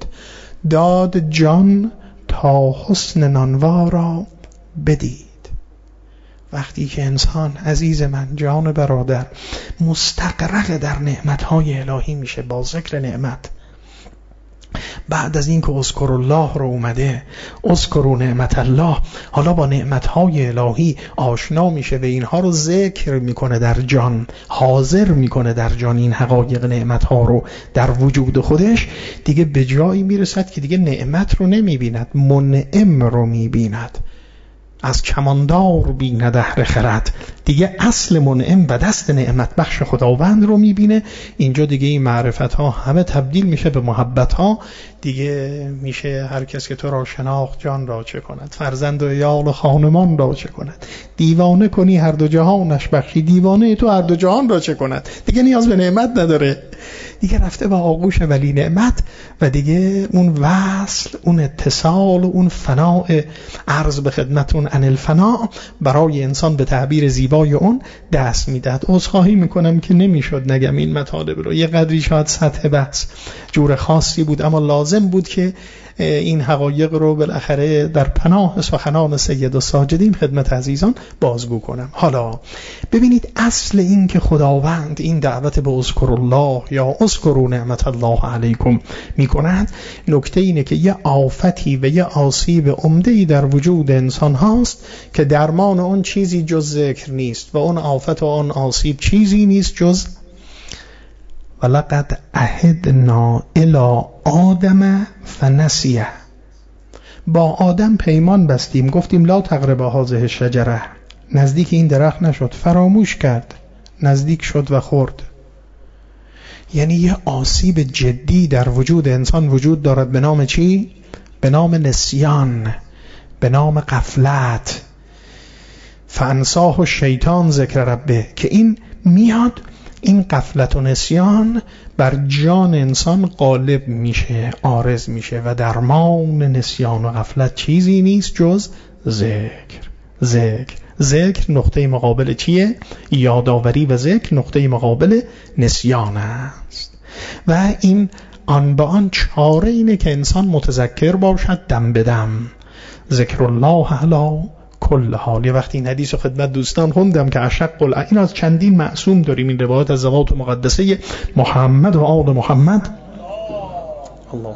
داد جان تا حسن نانوا را بدید. وقتی که انسان عزیز من، جان برادر، مستغرق در نعمتهای الهی میشه با ذکر نعمت، بعد از این که اذکر الله رو اومده اذکروا نعمت الله، حالا با نعمتهای الهی آشنا میشه و اینها رو ذکر میکنه در جان، حاضر میکنه در جان این حقایق نعمتها رو در وجود خودش، دیگه به جایی میرسد که دیگه نعمت رو نمیبیند، منعم رو میبیند. از کماندار بیند اهل خرد، دیگه اصل منعم و دست نعمت بخش خداوند رو میبینه. اینجا دیگه این معرفت ها همه تبدیل میشه به محبت ها. دیگه میشه هر کس که تو را شناخت جان را چه کند، فرزند و یال و خانمان را چه کند، دیوانه کنی هر دو جهانش بخشی، دیوانه تو هر دو جهان را چه کند. دیگه نیاز به نعمت نداره، دیگه رفته به آغوش ولی نعمت و دیگه اون وصل، اون اتصال و اون فناء، عرض به خدمتون عن الفناء، برای انسان به تعبیر زیبای اون دست میدهد. عذرخواهی میکنم که نمیشد نگم این مطالب رو، یه قدری شاید سطح بحث جور خاصی بود، اما لازم بود که این حقایق رو بالاخره در پناه سخنان سید الساجدین خدمت عزیزان بازگو کنم. حالا ببینید اصل این که خداوند این دعوت به اذکر الله یا اذکروا نعمت الله علیکم میکند، نکته اینه که یه آفتی و یه آسیب عمده‌ای در وجود انسان هاست که درمان اون چیزی جز ذکر نیست و اون آفت و اون آسیب چیزی نیست جز ولقد عهدنا الی آدم فنسیه. با آدم پیمان بستیم، گفتیم لا تقرب هذه الشجره، نزدیک این درخت نشد، فراموش کرد، نزدیک شد و خورد. یعنی یه آسیب جدی در وجود انسان وجود دارد به نام چی؟ به نام نسیان، به نام غفلت. فانساه الشیطان ذکر ربه، که این میاد، این غفلت و نسیان بر جان انسان غالب میشه، عارض میشه و درمان نسیان و غفلت چیزی نیست جز ذکر. ذکر ذکر نقطه مقابل چیه؟ یادآوری و ذکر نقطه مقابل نسیان است. و این آن به آن چاره اینه که انسان متذکر باشد دم به دم. ذکر الله علی کل حال. یه وقتی این حدیث و خدمت دوستان خوندم که اشق الع... این از چندین معصوم داریم، این روایت از ذوات مقدسه محمد و آل محمد. الله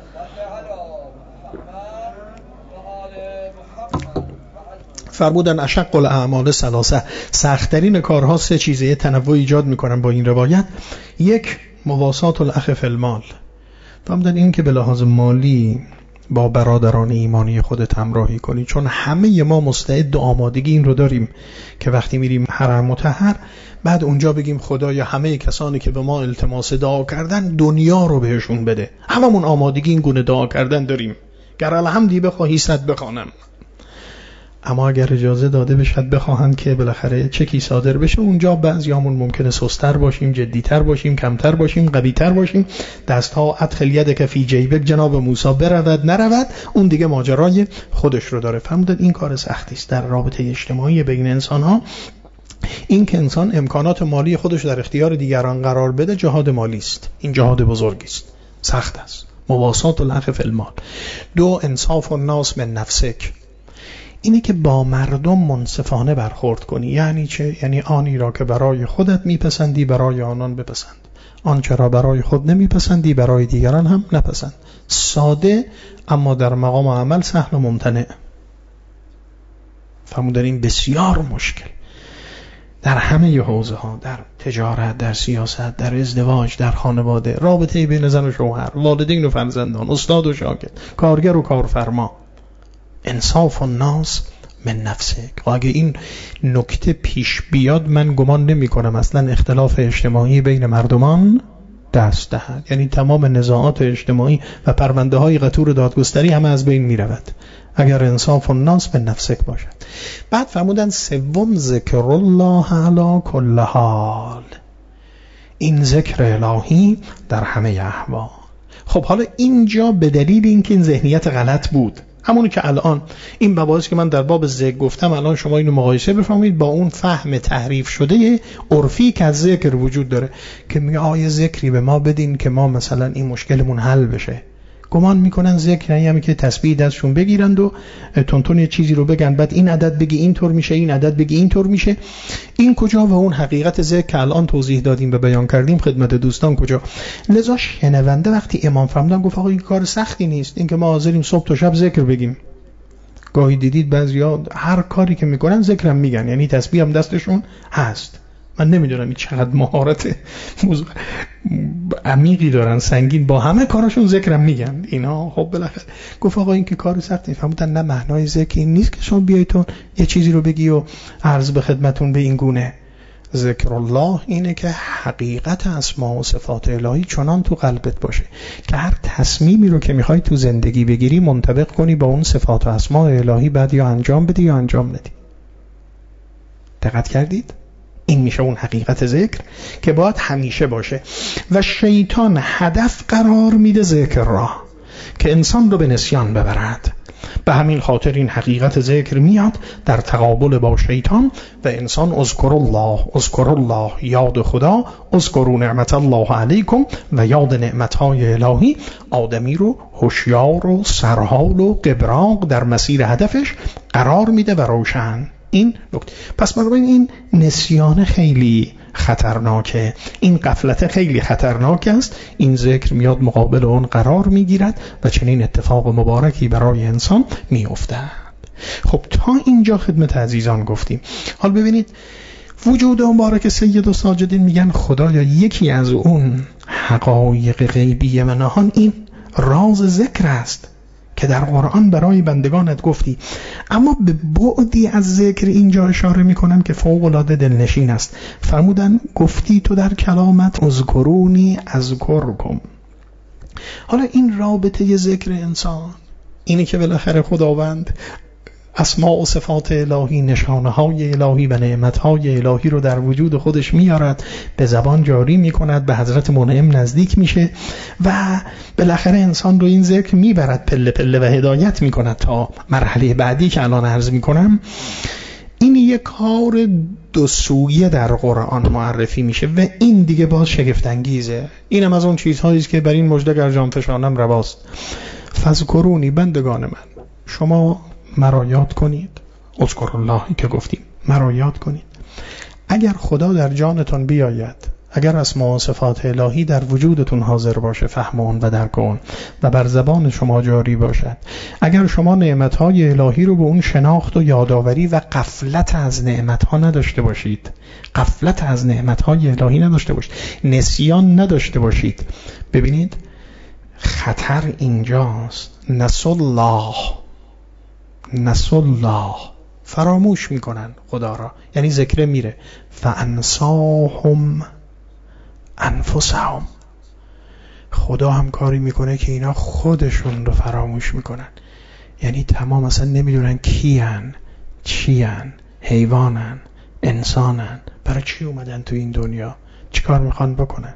فرمودن اشق الاعمال ثلاثه، سخت‌ترین کارها سه چیزه، تنوع ایجاد میکنن با این روایت. یک، مواسات الاخ فی المال. فرمودن این که به لحاظ مالی با برادران ایمانی خودت همراهی کنی، چون همه ما مستعد و آمادگی این رو داریم که وقتی میریم حرم مطهر بعد اونجا بگیم خدایا همه کسانی که به ما التماس دعا کردن دنیا رو بهشون بده. هممون آمادگی این گونه دعا کردن داریم، گر الحمدی بخواهی صد بخوانم. اما اگر اجازه داده بشد بخواهند که بالاخره چکی صادر بشه، اونجا بعضیامون ممکنه سستر باشیم، جدیتر باشیم، کمتر باشیم، قویتر باشیم. دستها ادخل یدک فی جیبک، جناب موسی برود نرود، اون دیگه ماجرای خودش رو داره. فرمودن این کار سختی است در رابطه اجتماعی بین انسان ها. این که انسان امکانات مالی خودش در اختیار دیگران قرار بده جهاد مالی است. این جهاد بزرگی است، سخت است. مواسات الاخ فی المال. دو، انصاف الناس من نفسک. اینه که با مردم منصفانه برخورد کنی. یعنی چه؟ یعنی آنی را که برای خودت میپسندی برای آنان بپسند، آنچه را برای خود نمیپسندی برای دیگران هم نپسند. ساده اما در مقام عمل سهل و ممتنع. فرمودن این بسیار مشکل در همه حوزه ها، در تجارت، در سیاست، در ازدواج، در خانواده، رابطه بین زن و شوهر، والدین و فرزندان، استاد و شاگرد، کارگر و کارفرما. انصاف الناس من نفسک. اگه این نکته پیش بیاد من گمان نمی کنم اصلا اختلاف اجتماعی بین مردمان دست دهد. یعنی تمام نزاعات اجتماعی و پرونده های قطور دادگستری همه از بین می رود اگر انصاف الناس من نفسک باشد. بعد فرمودن سوم، ذکر الله علی کل حال. این ذکر الهی در همه احوال. خب حالا اینجا به دلیل اینکه این ذهنیت غلط بود، همونی که الان این مباحثی که من در باب ذکر گفتم، الان شما اینو مقایسه بفرمایید با اون فهم تحریف شده عرفی که از ذکر وجود داره که میگه آیه ذکری به ما بدین که ما مثلا این مشکلمون حل بشه. گمان میکنن ذکر یعنی که تسبیح دستشون بگیرند و تونتون یه چیزی رو بگن، بعد این عدد بگی اینطور میشه، این عدد بگی اینطور میشه. این کجا و اون حقیقت ذکر که الان توضیح دادیم و بیان کردیم خدمت دوستان کجا؟ لذا شنونده وقتی امام فرمودن گفت آقا این کار سختی نیست، این که ما حاضریم صبح تا شب ذکر بگیم. گاهی دیدید بعضیا هر کاری که میکنن ذکرم میگن، یعنی تسبیح هم دستشون هست. من نمیدونم این چقدر مهارت عمیقی دارن، سنگین، با همه کاراشون ذکرم میگن اینا. خب بالاخره گفت آقا این که کار سختی. فهموندن نه، معنای ذکر این نیست که شما بیایتون یه چیزی رو بگی و عرض به خدمتون به این گونه. ذکر الله اینه که حقیقت اسما و صفات الهی چنان تو قلبت باشه که هر تصمیمی رو که میخوای تو زندگی بگیری منطبق کنی با اون صفات و اسما الهی، بعد یا انجام بدی یا انجام بدی. دقت کردید؟ این میشه اون حقیقت ذکر که باید همیشه باشه. و شیطان هدف قرار میده ذکر را که انسان رو به نسیان ببرد. به همین خاطر این حقیقت ذکر میاد در تقابل با شیطان و انسان اذکر الله اذکر الله، یاد خدا، اذکروا نعمت الله علیکم، و یاد نعمتهای الهی آدمی رو هوشیار و سرحال و قبراق در مسیر هدفش قرار میده و روشن. این نکته. پس بنابراین این نسیان خیلی خطرناکه، این غفلت خیلی خطرناک است. این ذکر میاد مقابل اون قرار میگیرد و چنین اتفاق مبارکی برای انسان میافتد. خب تا اینجا خدمت عزیزان گفتیم. حال ببینید وجود مبارک سید و ساجدین میگن خدایا یکی از اون حقایق غیبی و نهان این راز ذکر است که در قرآن برای بندگانت گفتی. اما به بعدی از ذکر اینجا اشاره میکنم که فوق العاده دلنشین است. فرمودن گفتی تو در کلامت اذکرونی اذکرکم. حالا این رابطه ذکر انسان اینه که بالاخره خداوند اسماء و صفات الهی، نشانه های الهی و نعمت های الهی رو در وجود خودش میارد، به زبان جاری میکند، به حضرت منعم نزدیک میشه و بالاخره انسان رو این ذکر میبرد پله پله و هدایت میکند تا مرحله بعدی که الان عرض میکنم. این یک کار دو سویه در قرآن معرفی میشه و این دیگه باز شگفت انگیزه. اینم از اون چیزهایی است که بر این مژده گر جان فشانم رواست. فذکرونی، بندگان من شما مرا یاد کنید. اذکر الله که گفتیم مرا یاد کنید. اگر خدا در جانتون بیاید، اگر اسما و صفات الهی در وجودتون حاضر باشه، فهمون و درکون و بر زبان شما جاری باشد، اگر شما نعمتهای الهی رو به اون شناخت و یادآوری و غفلت از نعمتها نداشته باشید، غفلت از نعمتهای الهی نداشته باشید، نسیان نداشته باشید، ببینید خطر اینجاست. نسوا الله، نسوا الله، فراموش میکنن خدا را، یعنی ذکر میره. فانساهم انفسهم، خدا هم کاری میکنه که اینا خودشون رو فراموش میکنن، یعنی تمام اصلا نمیدونن کیان، چیان، حیوانن، انسانن، برای چی اومدن تو این دنیا، چی کار میخوان بکنن.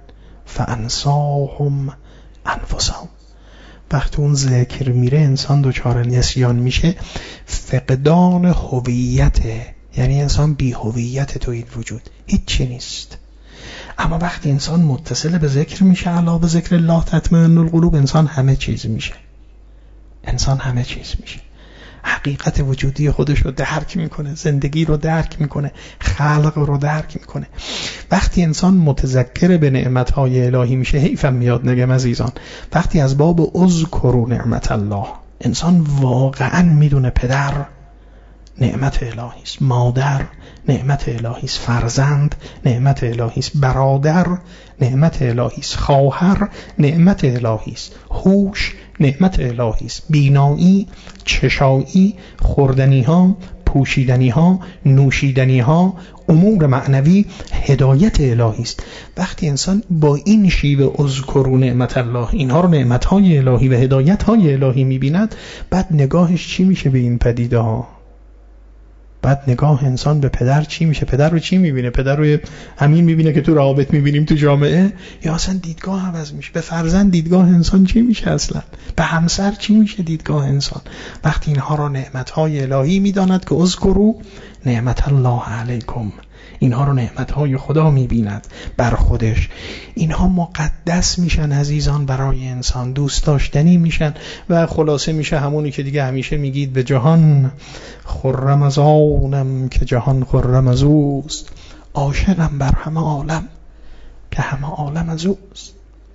فانساهم انفسهم. وقتی اون ذکر میره انسان دوچار نسیان میشه، فقدان هویته، یعنی انسان بی هویت تو این وجود، هیچی نیست. اما وقتی انسان متصل به ذکر میشه، الا به ذکر الله تطمئن القلوب، انسان همه چیز میشه، انسان همه چیز میشه. حقیقت وجودی خودش رو درک میکنه، زندگی رو درک میکنه، خلق رو درک میکنه. وقتی انسان متذکر به نعمتهای الهی میشه، حیفم میاد نگم عزیزان، وقتی از باب اذکروا نعمت الله، انسان واقعا میدونه پدر نعمت الهی است، مادر نعمت الهی است، فرزند نعمت الهی است، برادر نعمت الهی است، خواهر نعمت الهی است، هوش نعمت الهی است، بینایی، چشایی، خوردنی ها، پوشیدنی ها، نوشیدنی ها، امور معنوی هدایت الهی است. وقتی انسان با این شیوه اذکروا نعمت الله، اینها رو نعمت‌های الهی و هدایت‌های الهی می‌بیند، بعد نگاهش چی میشه به این پدیده ها؟ بعد نگاه انسان به پدر چی میشه؟ پدر رو چی میبینه؟ پدر رو همین میبینه که تو روابط میبینیم تو جامعه، یا اصلا دیدگاه عوض میشه؟ به فرزند دیدگاه انسان چی میشه اصلا؟ به همسر چی میشه دیدگاه انسان؟ وقتی اینها را نعمتهای الهی میداند که اذکروا نعمت الله علیکم، اینها رو نعمتهای خدا میبیند بر خودش. اینها مقدس میشن عزیزان برای انسان، دوست داشتنی میشن و خلاصه میشه همونی که دیگه همیشه میگید به جهان خرم از آنم که جهان خرم از اوست، عاشقم بر همه عالم که همه عالم از اوست.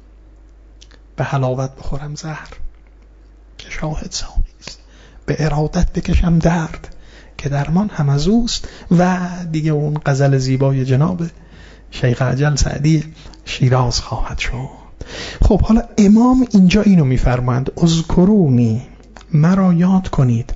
به حلاوت بخورم زهر که شاهد ساقی است، به ارادت بکشم درد که درمان هم از اوست. و دیگه اون غزل زیبای جناب شیخ اجل سعدی شیراز خواهد شد. خب حالا امام اینجا اینو میفرمایند اذکرونی، مرا یاد کنید،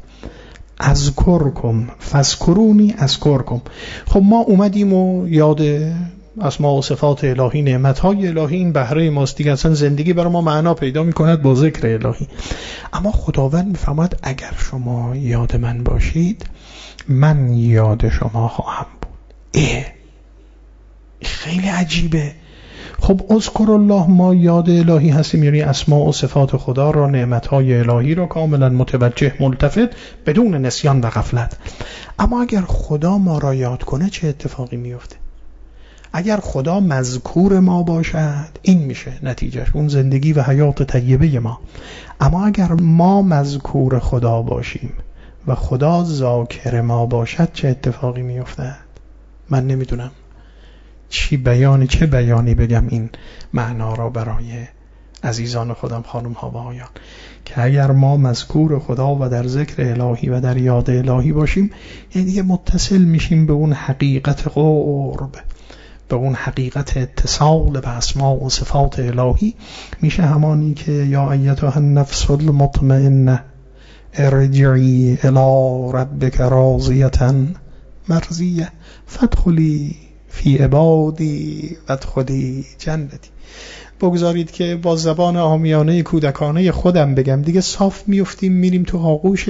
اذکرکم فاذکرونی اذکرکم. خب ما اومدیم و یاد اسماء و صفات الهی، نعمت‌های الهی، این بهره ماست دیگه، اصلا زندگی برای ما معنا پیدا می‌کند با ذکر الهی. اما خداوند می‌فرماید اگر شما یاد من باشید من یاد شما خواهم بود. اه خیلی عجیبه. خب اذکر الله، ما یاد الهی هستیم، یعنی اسماء و صفات خدا را، نعمت‌های الهی را کاملا متوجه، ملتفت، بدون نسیان و غفلت. اما اگر خدا ما را یاد کنه چه اتفاقی میفته؟ اگر خدا مذکور ما باشد این میشه نتیجهش، اون زندگی و حیات طیبه ما. اما اگر ما مذکور خدا باشیم و خدا ذاکر ما باشد چه اتفاقی میفته؟ من نمیدونم چی بیانی چه بیانی بگم این معنا را برای عزیزان خودم، خانم ها و آقایان، که اگر ما مذکور خدا و در ذکر الهی و در یاد الهی باشیم یعنی دیگه متصل میشیم به اون حقیقت قرب، به اون حقیقت اتصال به اسماء و صفات الهی. میشه همانی که یا ایتها النفس المطمئنه ارجعی الی ربک راضیه مرضیه فادخلی فی عبادی وادخلی جنتی. بگذارید که با زبان عامیانه کودکانه خودم بگم، دیگه صاف میفتیم میریم تو آغوش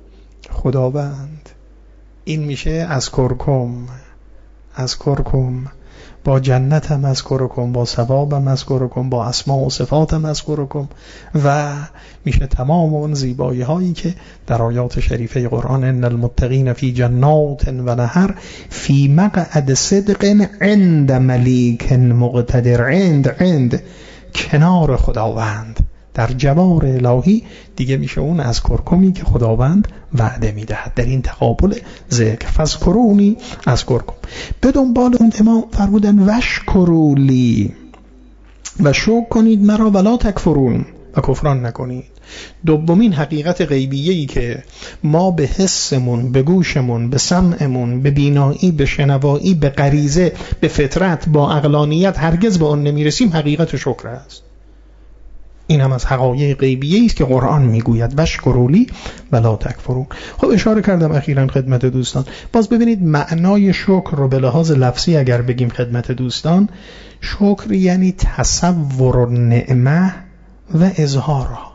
خداوند. این میشه اذکرکم، اذکرکم، با جنتم اذکرکم، با ثوابم اذکرکم، با اسماء و صفاتم اذکرکم. و میشه تمام اون زیبایی هایی که در آیات شریفه قرآن ان المتقین فی جنات و نهر فی مقعد صدق عند ملیک مقتدر، عند عند کنار خداوند در جوار الهی، دیگه میشه اون اذکرکمی که خداوند وعده میدهد در این تقابل ذکر. فاذکرونی اذکرکم. به دنبال اون امام فرمودن وشکرولی، و شکر کنید مرا ولا تکفرون، و کفران نکنید. دومین حقیقت غیبیه‌ای که ما به حسمون، به گوشمون، به سمعمون، به بینایی، به شنوایی، به غریزه، به فطرت، با عقلانیت هرگز به آن نمیرسیم، حقیقت شکر است. این هم از حقایق غیبیه است که قرآن میگوید وشکرولی ولا تکفرون. خب اشاره کردم اخیراً خدمت دوستان، باز ببینید معنای شکر رو به لحاظ لفظی اگر بگیم خدمت دوستان، شکر یعنی تصور نعمه و اظهارها.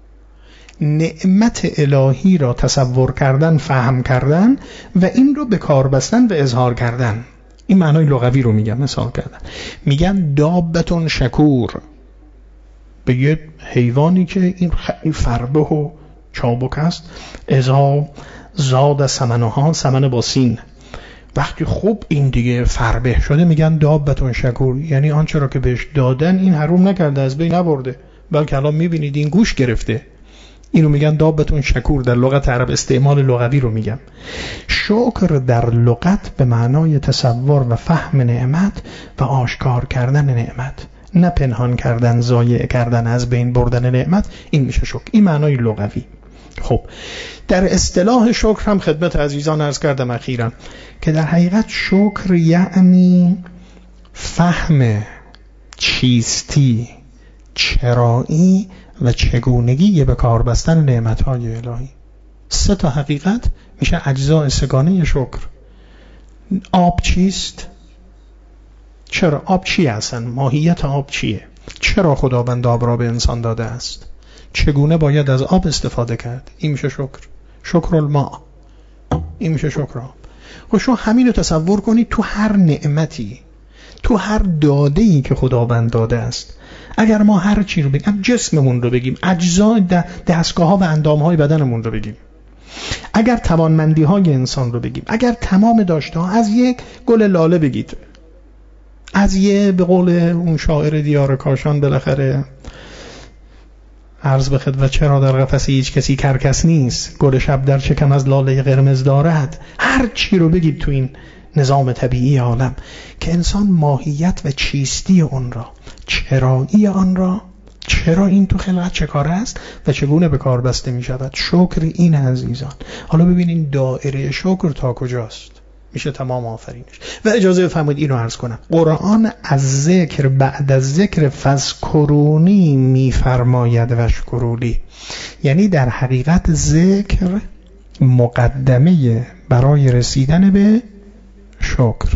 نعمت الهی را تصور کردن، فهم کردن و این رو به کار بستن و اظهار کردن. این معنای لغوی رو میگم، مثال کردن. میگن دابتون شکور، به یه حیوانی که این خیلی فربه و چابک است، ازا زاد سمنها، سمن با سین، وقتی خوب این دیگه فربه شده میگن دابتون شکور، یعنی آنچه را که بهش دادن این حروم نکرده، از بین نبرده، بلکه الان میبینید این گوش گرفته. اینو میگن دابتون شکور، در لغت عرب استعمال لغوی رو میگم. شکر در لغت به معنای تصور و فهم نعمت و آشکار کردن نعمت، نه پنهان کردن، ضایع کردن، از بین بردن نعمت. این میشه شکر، این معنای لغوی. خب در اصطلاح شکر هم خدمت عزیزان عرض کردم اخیراً که در حقیقت شکر یعنی فهم چیستی، چرایی و چگونگی به کار بستن نعمت‌های الهی. سه تا حقیقت میشه اجزاء سگانه شکر. آب چیست؟ چرا آب چیه اصلا؟ ماهیت آب چیه؟ چرا خداوند آب را به انسان داده است؟ چگونه باید از آب استفاده کرد؟ این میشه شکر. شکر الماء، این میشه شکر آب. خب شما همین رو تصور کنید تو هر نعمتی، تو هر داده‌ای که خداوند داده است. اگر ما هر چی رو بگیم، جسممون رو بگیم، اجزای دستگاه ها و اندام های بدنمون رو بگیم، اگر توانمندی های انسان رو بگیم، اگر تمام داشته ها، از یک گل لاله بگید، از یه به قول اون شاعر دیار کاشان بالاخره عرض به خدمت چرا در قفس هیچ کسی کرکس نیست، گل شب در شکم از لاله قرمز دارد، هر چی رو بگید تو این نظام طبیعی عالم که انسان ماهیت و چیستی اون را، چرایی آن را، چرا این تو خلقت چه کار است و چگونه به کار بسته می شود. شکر این عزیزان. حالا ببینین دایره شکر تا کجاست، میشه تمام آفرینش. و اجازه بفرمایید اینو عرض کنم، قرآن از ذکر بعد از ذکر فذکرونی میفرماید وشکرولی، یعنی در حقیقت ذکر مقدمه برای رسیدن به شکر.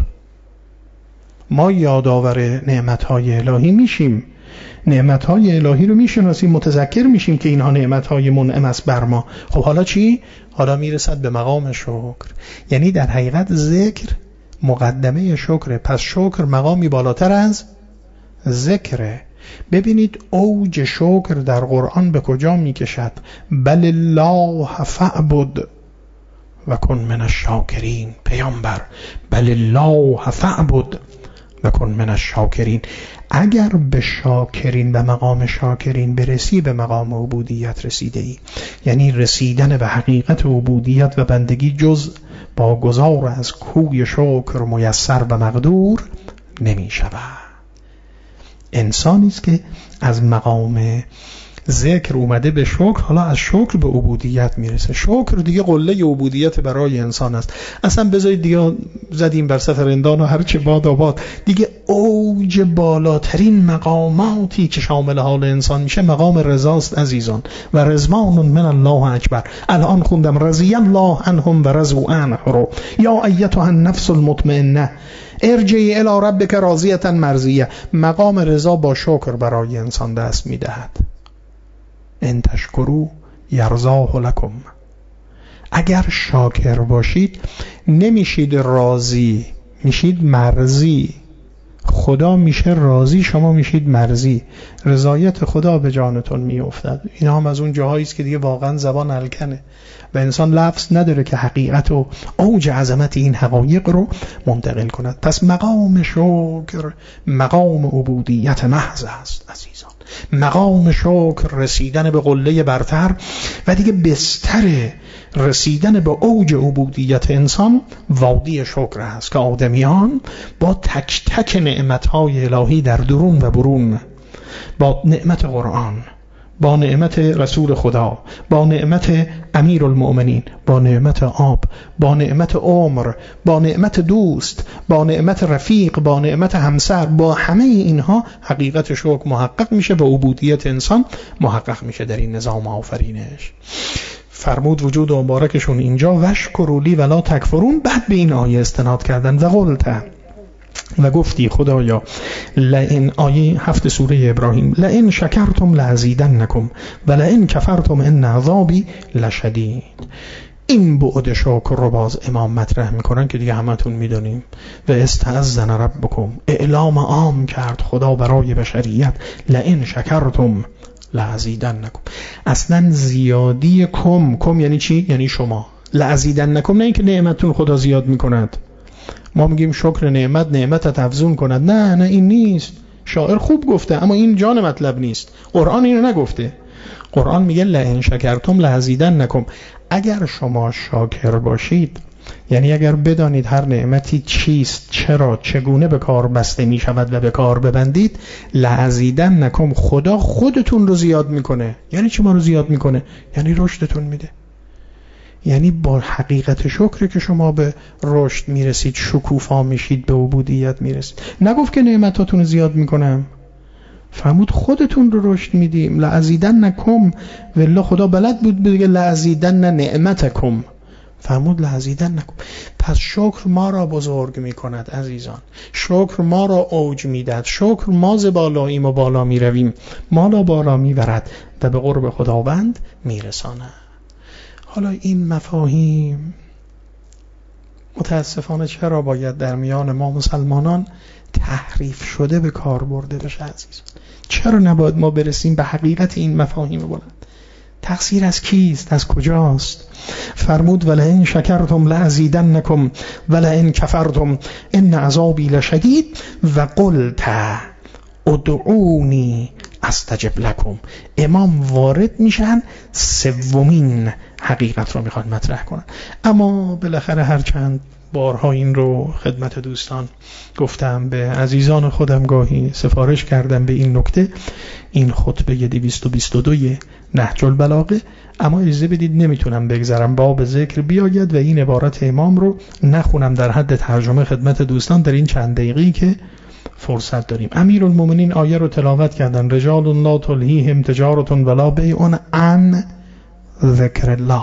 ما یادآور نعمتهای الهی میشیم، نعمتهای الهی رو میشناسیم، متذکر میشیم که اینها نعمتهای منعم است بر ما. خب حالا چی؟ حالا میرسد به مقام شکر، یعنی در حقیقت ذکر مقدمه شکره. پس شکر مقامی بالاتر از ذکره. ببینید اوج شکر در قرآن به کجا میکشد؟ بل الله فاعبد و کن من الشاکرین. پیامبر بل الله فاعبد و کن من الشاکرین. اگر به شاکرین، به مقام شاکرین برسی، به مقام عبودیت رسیده ای. یعنی رسیدن به حقیقت عبودیت و بندگی جز با گذار از کوی شکر میسر و مقدور نمی شود. انسانی است که از مقام ذکر اومده به شکر، حالا از شکر به عبودیت میرسه. شکر دیگه قله عبودیت برای انسان است. اصلا بذارید دیگه زدیم بر سفر اندان و هرچه باد آباد، دیگه اوج بالاترین مقاماتی که شامل حال انسان میشه مقام رضاست عزیزان. و رضوان من الله اکبر. الان خوندم رضی الله عنهم و رضوا عنه رو. یا ایتها النفس المطمئنه ارجعی الی ربک راضیة مرضیه. مقام رضا با شکر برای انسان دست میدهد. ان تشکروا یرضاه لکم. اگر شاکر باشید نمیشید راضی، میشید مرضی. خدا میشه راضی، شما میشید مرضی. رضایت خدا به جانتون میافتد. اینا هم از اون جاهایی است که دیگه واقعا زبان الکنه و انسان لفظ نداره که حقیقت و اوج عظمت این حقایق رو منتقل کند. پس مقام شکر مقام عبودیت محض است عزیزان. مقام شکر رسیدن به قله برتر و دیگه بستر رسیدن به اوج عبودیت انسان وادی شکر است که آدمیان با تک تک نعمتهای الهی در درون و برون، با نعمت قرآن، با نعمت رسول خدا، با نعمت امیر المؤمنین، با نعمت آب، با نعمت عمر، با نعمت دوست، با نعمت رفیق، با نعمت همسر، با همه اینها حقیقت شکر محقق میشه و عبودیت انسان محقق میشه در این نظام آفرینش. فرمود وجود مبارکشون اینجا وشکرولی ولا تکفرون. بعد به این آیه استناد کردن و قلت و گفتی خدایا لئن، آیه هفت سوره ابراهیم، لئن شکرتم لازیدنکم و لئن کفرتم ان عذابی لشدید. این بعد شکر رو باز امام مطرح میکنن که دیگه همتون میدونیم. و استأذن ربکم، اعلام عام کرد خدا برای بشریت، لئن شکرتم لازیدنکم. اصلا زیادی کم، کم یعنی چی؟ یعنی شما. لازیدنکم نه اینکه نعمتون خدا زیاد میکند. ما میگیم شکر نعمت نعمتت افزون کند. نه نه این نیست. شاعر خوب گفته اما این جان مطلب نیست. قرآن اینو نگفته. قرآن میگه لئن شکرتم لازیدنکم. اگر شما شاکر باشید، یعنی اگر بدانید هر نعمتی چیست، چرا، چگونه به کار بسته می شود و به کار ببندید، لازیدنکم، خدا خودتون رو زیاد میکنه. یعنی چی ما رو زیاد میکنه؟ یعنی رشدتون میده. یعنی با حقیقت شکر که شما به رشد میرسید، شکوفا میشید، به عبودیت میرسید. نگفت که نعمتاتون زیاد میکنم، فرمود خودتون رو رشد میدیم. لازیدنکم، والله خدا بلد بود بگه لازیدن نعمتکم، فرمود لازیدنکم. پس شکر ما را بزرگ میکند عزیزان. شکر ما را اوج میدهد. شکر ما ز بالاییم و بالا میرویم، ما را بالا میبرد و به قرب خداوند میرساند. حالا این مفاهیم متاسفانه چرا باید در میان ما مسلمانان تحریف شده به کار برده بشه عزیزان؟ چرا نباید ما برسیم به حقیقت این مفاهیم بلند؟ تقصیر از کیست؟ از کجاست؟ فرمود ولئن شکرتم لازیدنکم ولئن کفرتم ان عذابی لشدید و قلت ادعونی استجب لکم. امام وارد میشن، سومین حقیقت رو میخوان مطرح کنن. اما بالاخره هرچند بارها این رو خدمت دوستان گفتم، به عزیزان خودم گاهی سفارش کردم به این نکته، این خطبه دویست و بیست و دو نهج البلاغه، اما اجازه بدید نمیتونم بگذرم باب ذکر بیاید و این عبارت امام رو نخونم در حد ترجمه خدمت دوستان در این چند دقیقه‌ای که فرصت داریم. امیرالمومنین آیه رو تلاوت کردن: رجال لا تلهیهم تجارة ولا بیع عن ذکر الله.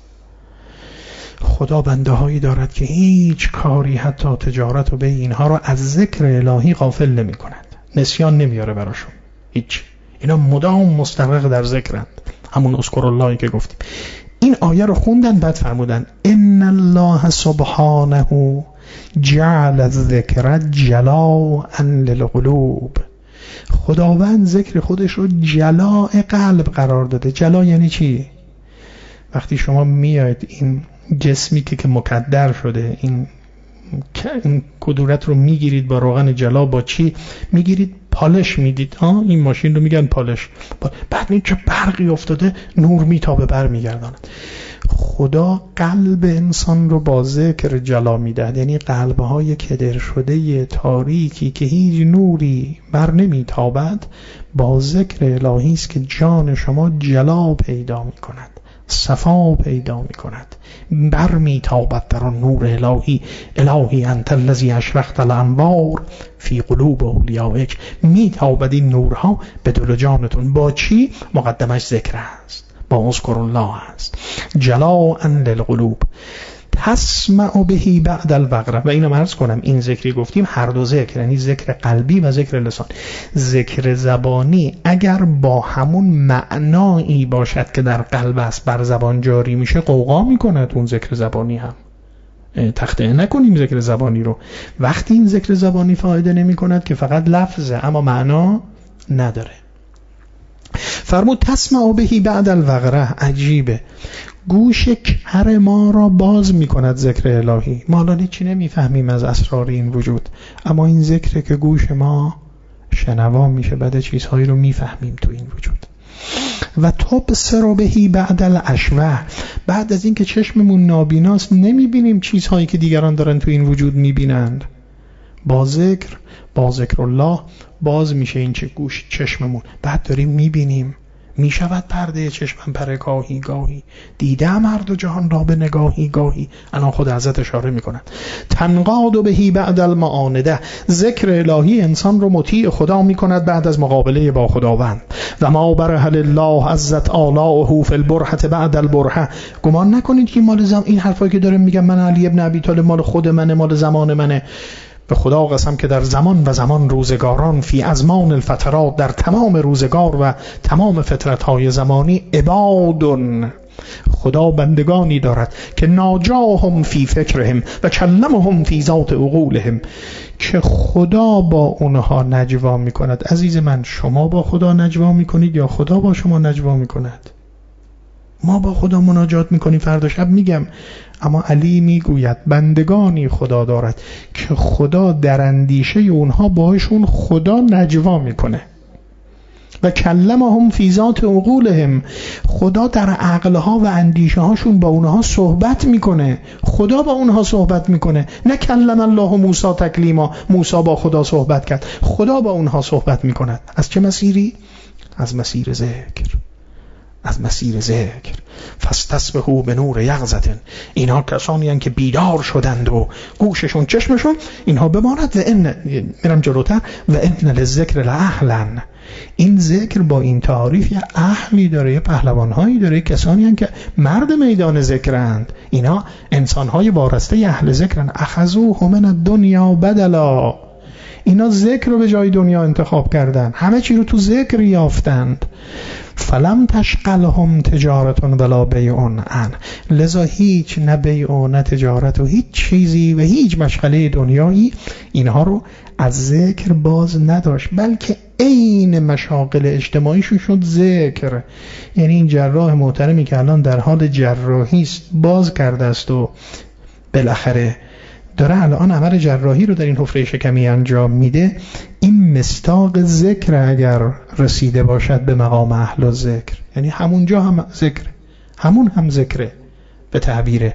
خدا بنده هایی دارد که هیچ کاری حتی تجارت و بیع اینها رو از ذکر الهی غافل نمی کند، نسیان نمیاره براشون هیچ. اینا مدام مستغرق در ذکرند، همون اذکر اللهی که گفتیم. این آیه رو خوندن، بعد فرمودن ان الله سبحانه جعل الذکر جلاء للقلوب. خداوند ذکر خودش رو جلاء قلب قرار داده. جلا یعنی چی؟ وقتی شما میاید این جسمی که که مکدر شده، این این کدورت رو میگیرید با روغن جلا، با چی میگیرید؟ پالش میدید. ها این ماشین رو میگن پالش. بعد این چه برقی افتاده، نور میتابه بر میگرداند. خدا قلب انسان رو با ذکر جلا میدهد، یعنی قلبهای کدر شده تاریکی که هیچ نوری بر نمیتابد، با ذکر الهی است که جان شما جلا پیدا میکند، صفا پیدا میکند، بر میتابد در آن نور الهی. الهی انت الذی اشرقت الانوار فی قلوب اولیائک. میتابد این نورها به دل و جانتون. با چی؟ مقدمش ذکر است، با اذکر الله است. جلاء للقلوب تسمع به بعد الوقر. و اینو عرض کنم، این ذکری گفتیم هر دو ذکر، یعنی ذکر قلبی و ذکر لسان. ذکر زبانی اگر با همون معنایی باشد که در قلب است، بر زبان جاری میشه، قوقا میکنه اون ذکر زبانی هم. تخطئه نکنیم ذکر زبانی رو. وقتی این ذکر زبانی فایده نمی کند که فقط لفظه اما معنا نداره. فرمود تسمع به بعد الوقره. عجیبه، گوش کر ما را باز می کند ذکر الهی. ما الان چی نمیفهمیم از اسرار این وجود، اما این ذکر که گوش ما شنوا میشه، بعد چیزهایی رو میفهمیم تو این وجود. و تبصر به بعد الاشوه. بعد از این که چشممون نابیناست، نمیبینیم چیزهایی که دیگران دارن تو این وجود میبینند. با ذکر، با ذکر الله باز میشه این چه گوش چشممون، بعد داریم میبینیم. میشود پرده چشمم پر گاهی گاهی، دیدم هر دو جهان را به نگاهی گاهی. الان خود حضرت اشاره میکنن. تنقاد بهی بعد المعانده. ذکر الهی انسان رو مطیع خدا میکند بعد از مقابله با خداوند. و ما برهل الله عزت آلاؤه فی البرهه بعد البرهه. گمان نکنید که مال زم این حرفایی که دارم میگم من علی ابن ابی طالب مال خود منه، مال زمان منه. به خدا قسم که در زمان و زمان روزگاران، فی ازمان الفترات، در تمام روزگار و تمام فترت‌های زمانی، عبادون، خدا بندگانی دارد که ناجاهم فی فکرهم و کلمهم فی ذات عقولهم، که خدا با اونها نجوا میکند. عزیز من، شما با خدا نجوا میکنید یا خدا با شما نجوا میکند؟ ما با خدا مناجات میکنیم، فردا شب میگم. اما علی میگوید بندگانی خدا دارد که خدا در اندیشه اونها باهاشون خدا نجوا میکنه. و کلمهم فی ذات عقولهم. خدا در عقلها و اندیشه هاشون با اونها صحبت میکنه. خدا با اونها صحبت میکنه. نه کلم الله موسی تکلیما، موسی با خدا صحبت کرد. خدا با اونها صحبت میکند. از چه مسیری؟ از مسیر ذکر. از مسیر ذکر. فاستسبحوا بنور یقظة. اینها کسانی هستند که بیدار شدند و گوششون چشمشون اینها بماند. و ان، میرم جلوتر، و ان للذکر لاهلا. این ذکر با این تعریف یه اهلی داره، یه پهلوانهایی داره، کسانی هستند که مرد میدان ذکرند. اینا انسانهای وارسته اهل ذکرند. اخذوه من الدنیا بدلا. اینا ذکر رو به جای دنیا انتخاب کردن، همه چی رو تو ذکر یافتند. فلم تشغلهم تجارت ولا بیع عن، لذا هیچ نه بیع و نه تجارت و هیچ چیزی و هیچ مشغله دنیایی اینها رو از ذکر باز نداشت، بلکه عین مشاغل اجتماعیشون شد ذکر. یعنی این جراح محترمی که الان در حال جراحی است باز کرده است و بالاخره داره الان عمل جراحی رو در این حفره شکمی انجام میده، این مستاق ذکر اگر رسیده باشد به مقام اهل ذکر، یعنی همونجا هم ذکر، همون هم ذکره به تعبیره.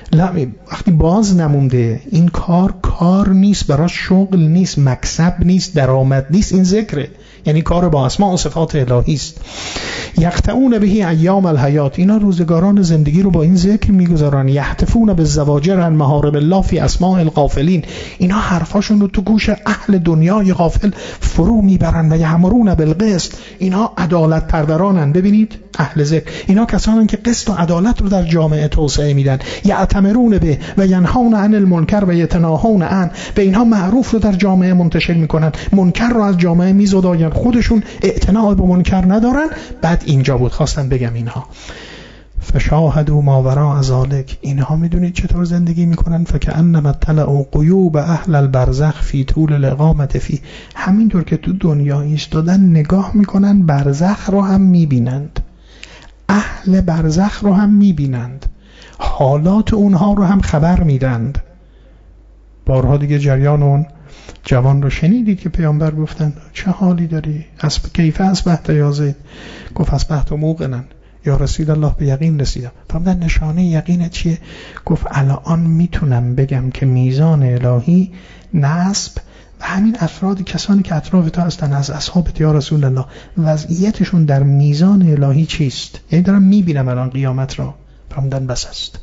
وقتی باز نمونده این کار کار نیست، براش شغل نیست، مکسب نیست، درآمد نیست، این ذکره، یعنی کار با اسماء و صفات الهی است. یقطعون بهی ایام الحیات، اینا روزگاران زندگی رو با این ذکر میگذارن. یحتفون بالزواجر عن محارم الله فی اسماء الغافلین، اینا حرفاشون رو تو گوش اهل دنیای غافل فرو میبرن. و یأمرون بالقسط، اینا عدالت پرورانن. ببینید اهل ذکر اینا کسانن که قسط و عدالت رو در جامعه توسعه میدن. یأتمرون به و ینهون عن المنکر و یتناهون عن، به اینها معروف رو در جامعه منتشر میکنن، منکر رو از جامعه میزداین، خودشون اعتنا به منکر ندارن. بعد اینجا بود خواستم بگم اینها فشاهدوا ما وراء ذلک، اینها میدونید چطور زندگی میکنن؟ فکأنما طلعوا غیوب اهل البرزخ فی طول الاقامت فی، همینطور که تو دنیا ایستادن نگاه میکنن برزخ رو هم میبینند، اهل برزخ رو هم میبینند، حالات اونها رو هم خبر میدند. بارها دیگه جریان اون جوان رو شنیدید که پیامبر گفتن چه حالی داری؟ اسب کیف اصبحت یا زید؟ گفت اصبحت موقنا یا رسول الله، به یقین رسیدم. فرمودن نشانه یقینت چیه؟ گفت الان میتونم بگم که میزان الهی نسب و همین افراد کسانی که اطراف تو هستن از اصحابت یا رسول الله وضعیتشون در میزان الهی چیست؟ یعنی دارم میبینم الان قیامت را. فرمودن بس است.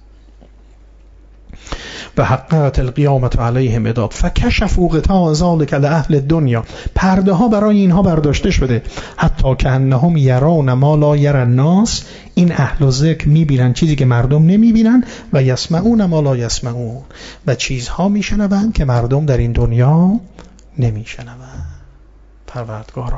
و حققت القیامت علیهم اداد فکشفوا غطاء ذلک لاهل الدنیا، پرده ها برای اینها برداشته شده. حتی که انهم یرون ما لا یری الناس، این اهل ذکر میبینن چیزی که مردم نمیبینن. و یسمعون ما لا یسمعون، و چیزها میشنوند که مردم در این دنیا نمیشنوند. پروردگارا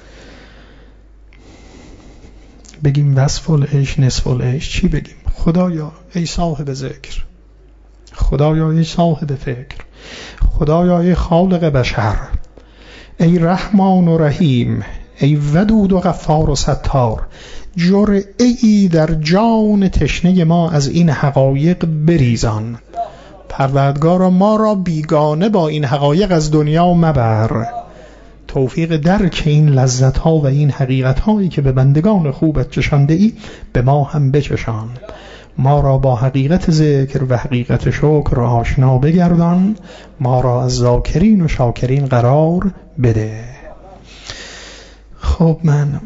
بگیم وصف العیش نصف العیش، چی بگیم؟ خدایا ای صاحب ذکر، خدایا ای صاحب فکر، خدایا ای خالق بشر، ای رحمان و رحیم، ای ودود و غفار و ستار، جرعه ای در جان تشنه ما از این حقایق بریزان. پروردگارا ما را بیگانه با این حقایق از دنیا مبر، توفیق درک این لذت ها و این حقیقت هایی که به بندگان خوبت چشانده ای به ما هم بچشان. ما را با حقیقت ذکر و حقیقت شکر آشنا بگردان، ما را از ذاکرین و شاکرین قرار بده. خب من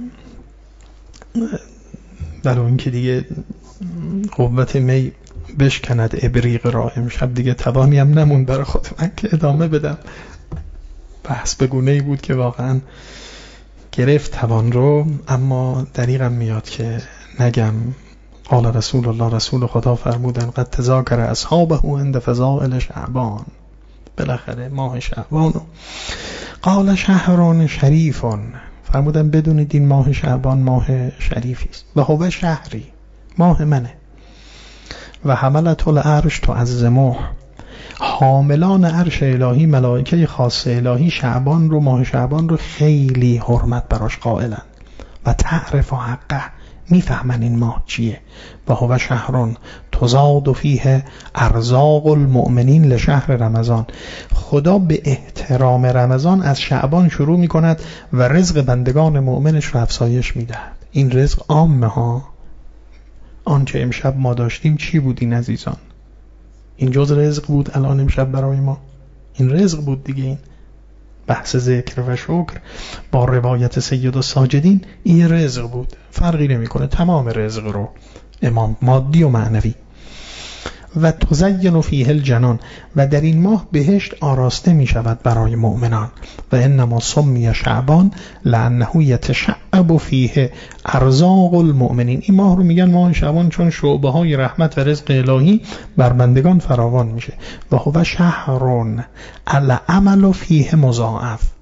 برای این که دیگه قوت می بشکند ابریق را، امشب دیگه توانیم نمون برای خود من که ادامه بدم. بحث به گونه‌ای بود که واقعا گرفت توان رو، اما دریغم میاد که نگم. قال رسول الله، رسول خدا فرمودن قد تذاکر اصحابه عند فضائل شعبان، بالاخره ماه شعبان. قال شهر شریف، فرمودن بدونید این ماه شعبان ماه شریفی است. و هو شهری، ماه منه. و حملت العرش تعظمه، حاملان عرش الهی ملائکه خاص الهی شعبان رو، ماه شعبان رو خیلی حرمت براش قائلن. و تعرف حقه، میفهمن این ماه چیه. و هو شهرون تزاد فیه ارزاق المؤمنین لشهر رمضان، خدا به احترام رمضان از شعبان شروع میکند و رزق بندگان مؤمنش رو افزایش میدهد. این رزق عامه ها. آنچه امشب ما داشتیم چی بود این عزیزان؟ این جز رزق بود الان امشب برای ما؟ این رزق بود دیگه. این بحث ذکر و شکر با روایت سید الساجدین این رزق بود، فرقی نمیکنه، تمام رزق رو امام مادی و معنوی. و تزین فیه الجنان، و در این ماه بهشت آراسته می شود برای مؤمنان. و انما سمی شعبان لانه یتشعب فیه ارزاق المؤمنین، این ماه رو میگن ماه شعبان چون شعبه های رحمت و رزق الهی بر بندگان فراوان میشه. و هو شهرون العمل فیه مضاعف،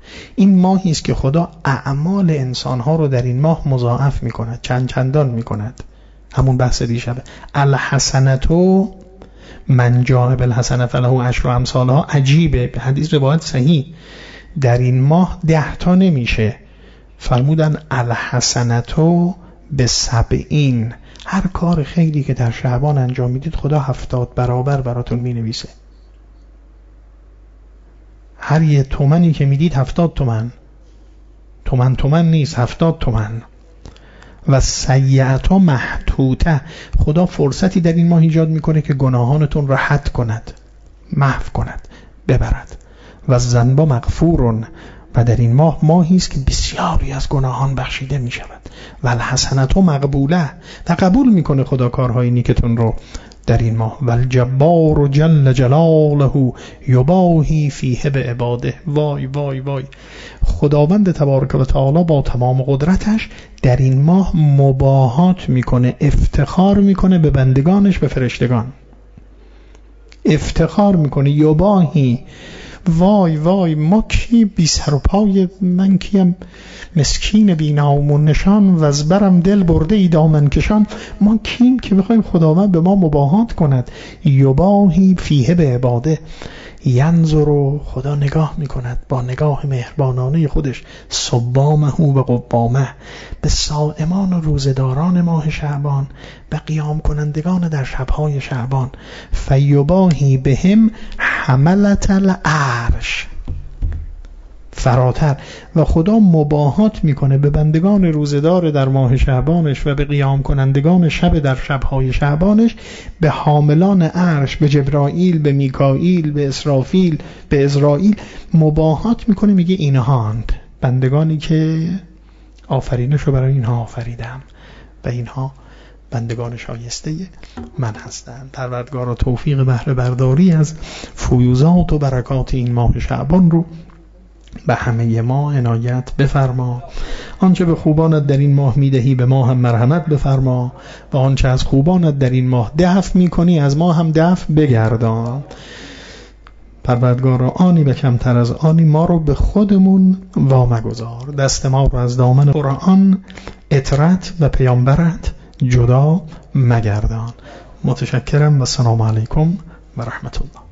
این ماهی است که خدا اعمال انسانها رو در این ماه مضاعف میکند، چند چندان میکند. همون بحث دیشبه، الحسنتو من جاء بالحسنه فله عشر امثالها. عجیبه، به حدیث روایت صحیح در این ماه ده تا نمیشه، فرمودن الحسنتو به سبعین. هر کار خیلی که در شعبان انجام میدید خدا هفتاد برابر براتون مینویسه. هر یه تومنی که میدید هفتاد تومن، تومن تومن نیست، هفتاد تومن. و سیئتا محتوطه، خدا فرصتی در این ماه ایجاد میکنه که گناهانتون را حد کند، محو کند، ببرد. و ذنب مغفورون، و در این ماه ماهی است که بسیاری از گناهان بخشیده می شود. و الحسنت مقبوله، و قبول میکنه خدا کارهای نیکتون رو در این ماه. و الجبار جل جلاله یباهی فیه به عباده. وای وای وای، خداوند تبارک و تعالی با تمام قدرتش در این ماه مباهات میکنه، افتخار میکنه به بندگانش، به فرشتگان افتخار میکنه. یباهی، وای وای، ما کی بی سر و پای، من کیم مسکین بی نام و نشان، و از برم دل برده ای دامن کشان. ما کیم که بخوایم خداوند به ما مباهات کند. یباهی فیه به عباده، ینظر، خدا نگاه میکند با نگاه مهربانانه خودش، صبامه و قوامه، به صائمان و روزداران ماه شعبان، به قیام کنندگان در شبهای شعبان. فیباهی بهم حملت العرش، فراتر، و خدا مباهات میکنه به بندگان روزدار در ماه شعبانش و به قیام کنندگان شب در شبهای شعبانش، به حاملان عرش، به جبرائیل، به میکائیل، به اسرافیل، به ازرائیل مباهات میکنه، میگه اینهاند بندگانی که آفرینش رو برای اینها آفریدم و اینها بندگان شایسته من هستند. پروردگارا توفیق بهره برداری از فیوزات و برکات این ماه شعبان رو به همه ما عنایت بفرما. آنچه به خوبانت در این ماه میدهی به ما هم مرحمت بفرما، و آنچه از خوبانت در این ماه دفع میکنی از ما هم دفع بگردان. پروردگارا آنی به کمتر از آنی ما رو به خودمون وامگذار، دست ما رو از دامن قرآن، اطرت و پیامبرت جدا مگردان. متشکرم و سلام علیکم و رحمت الله.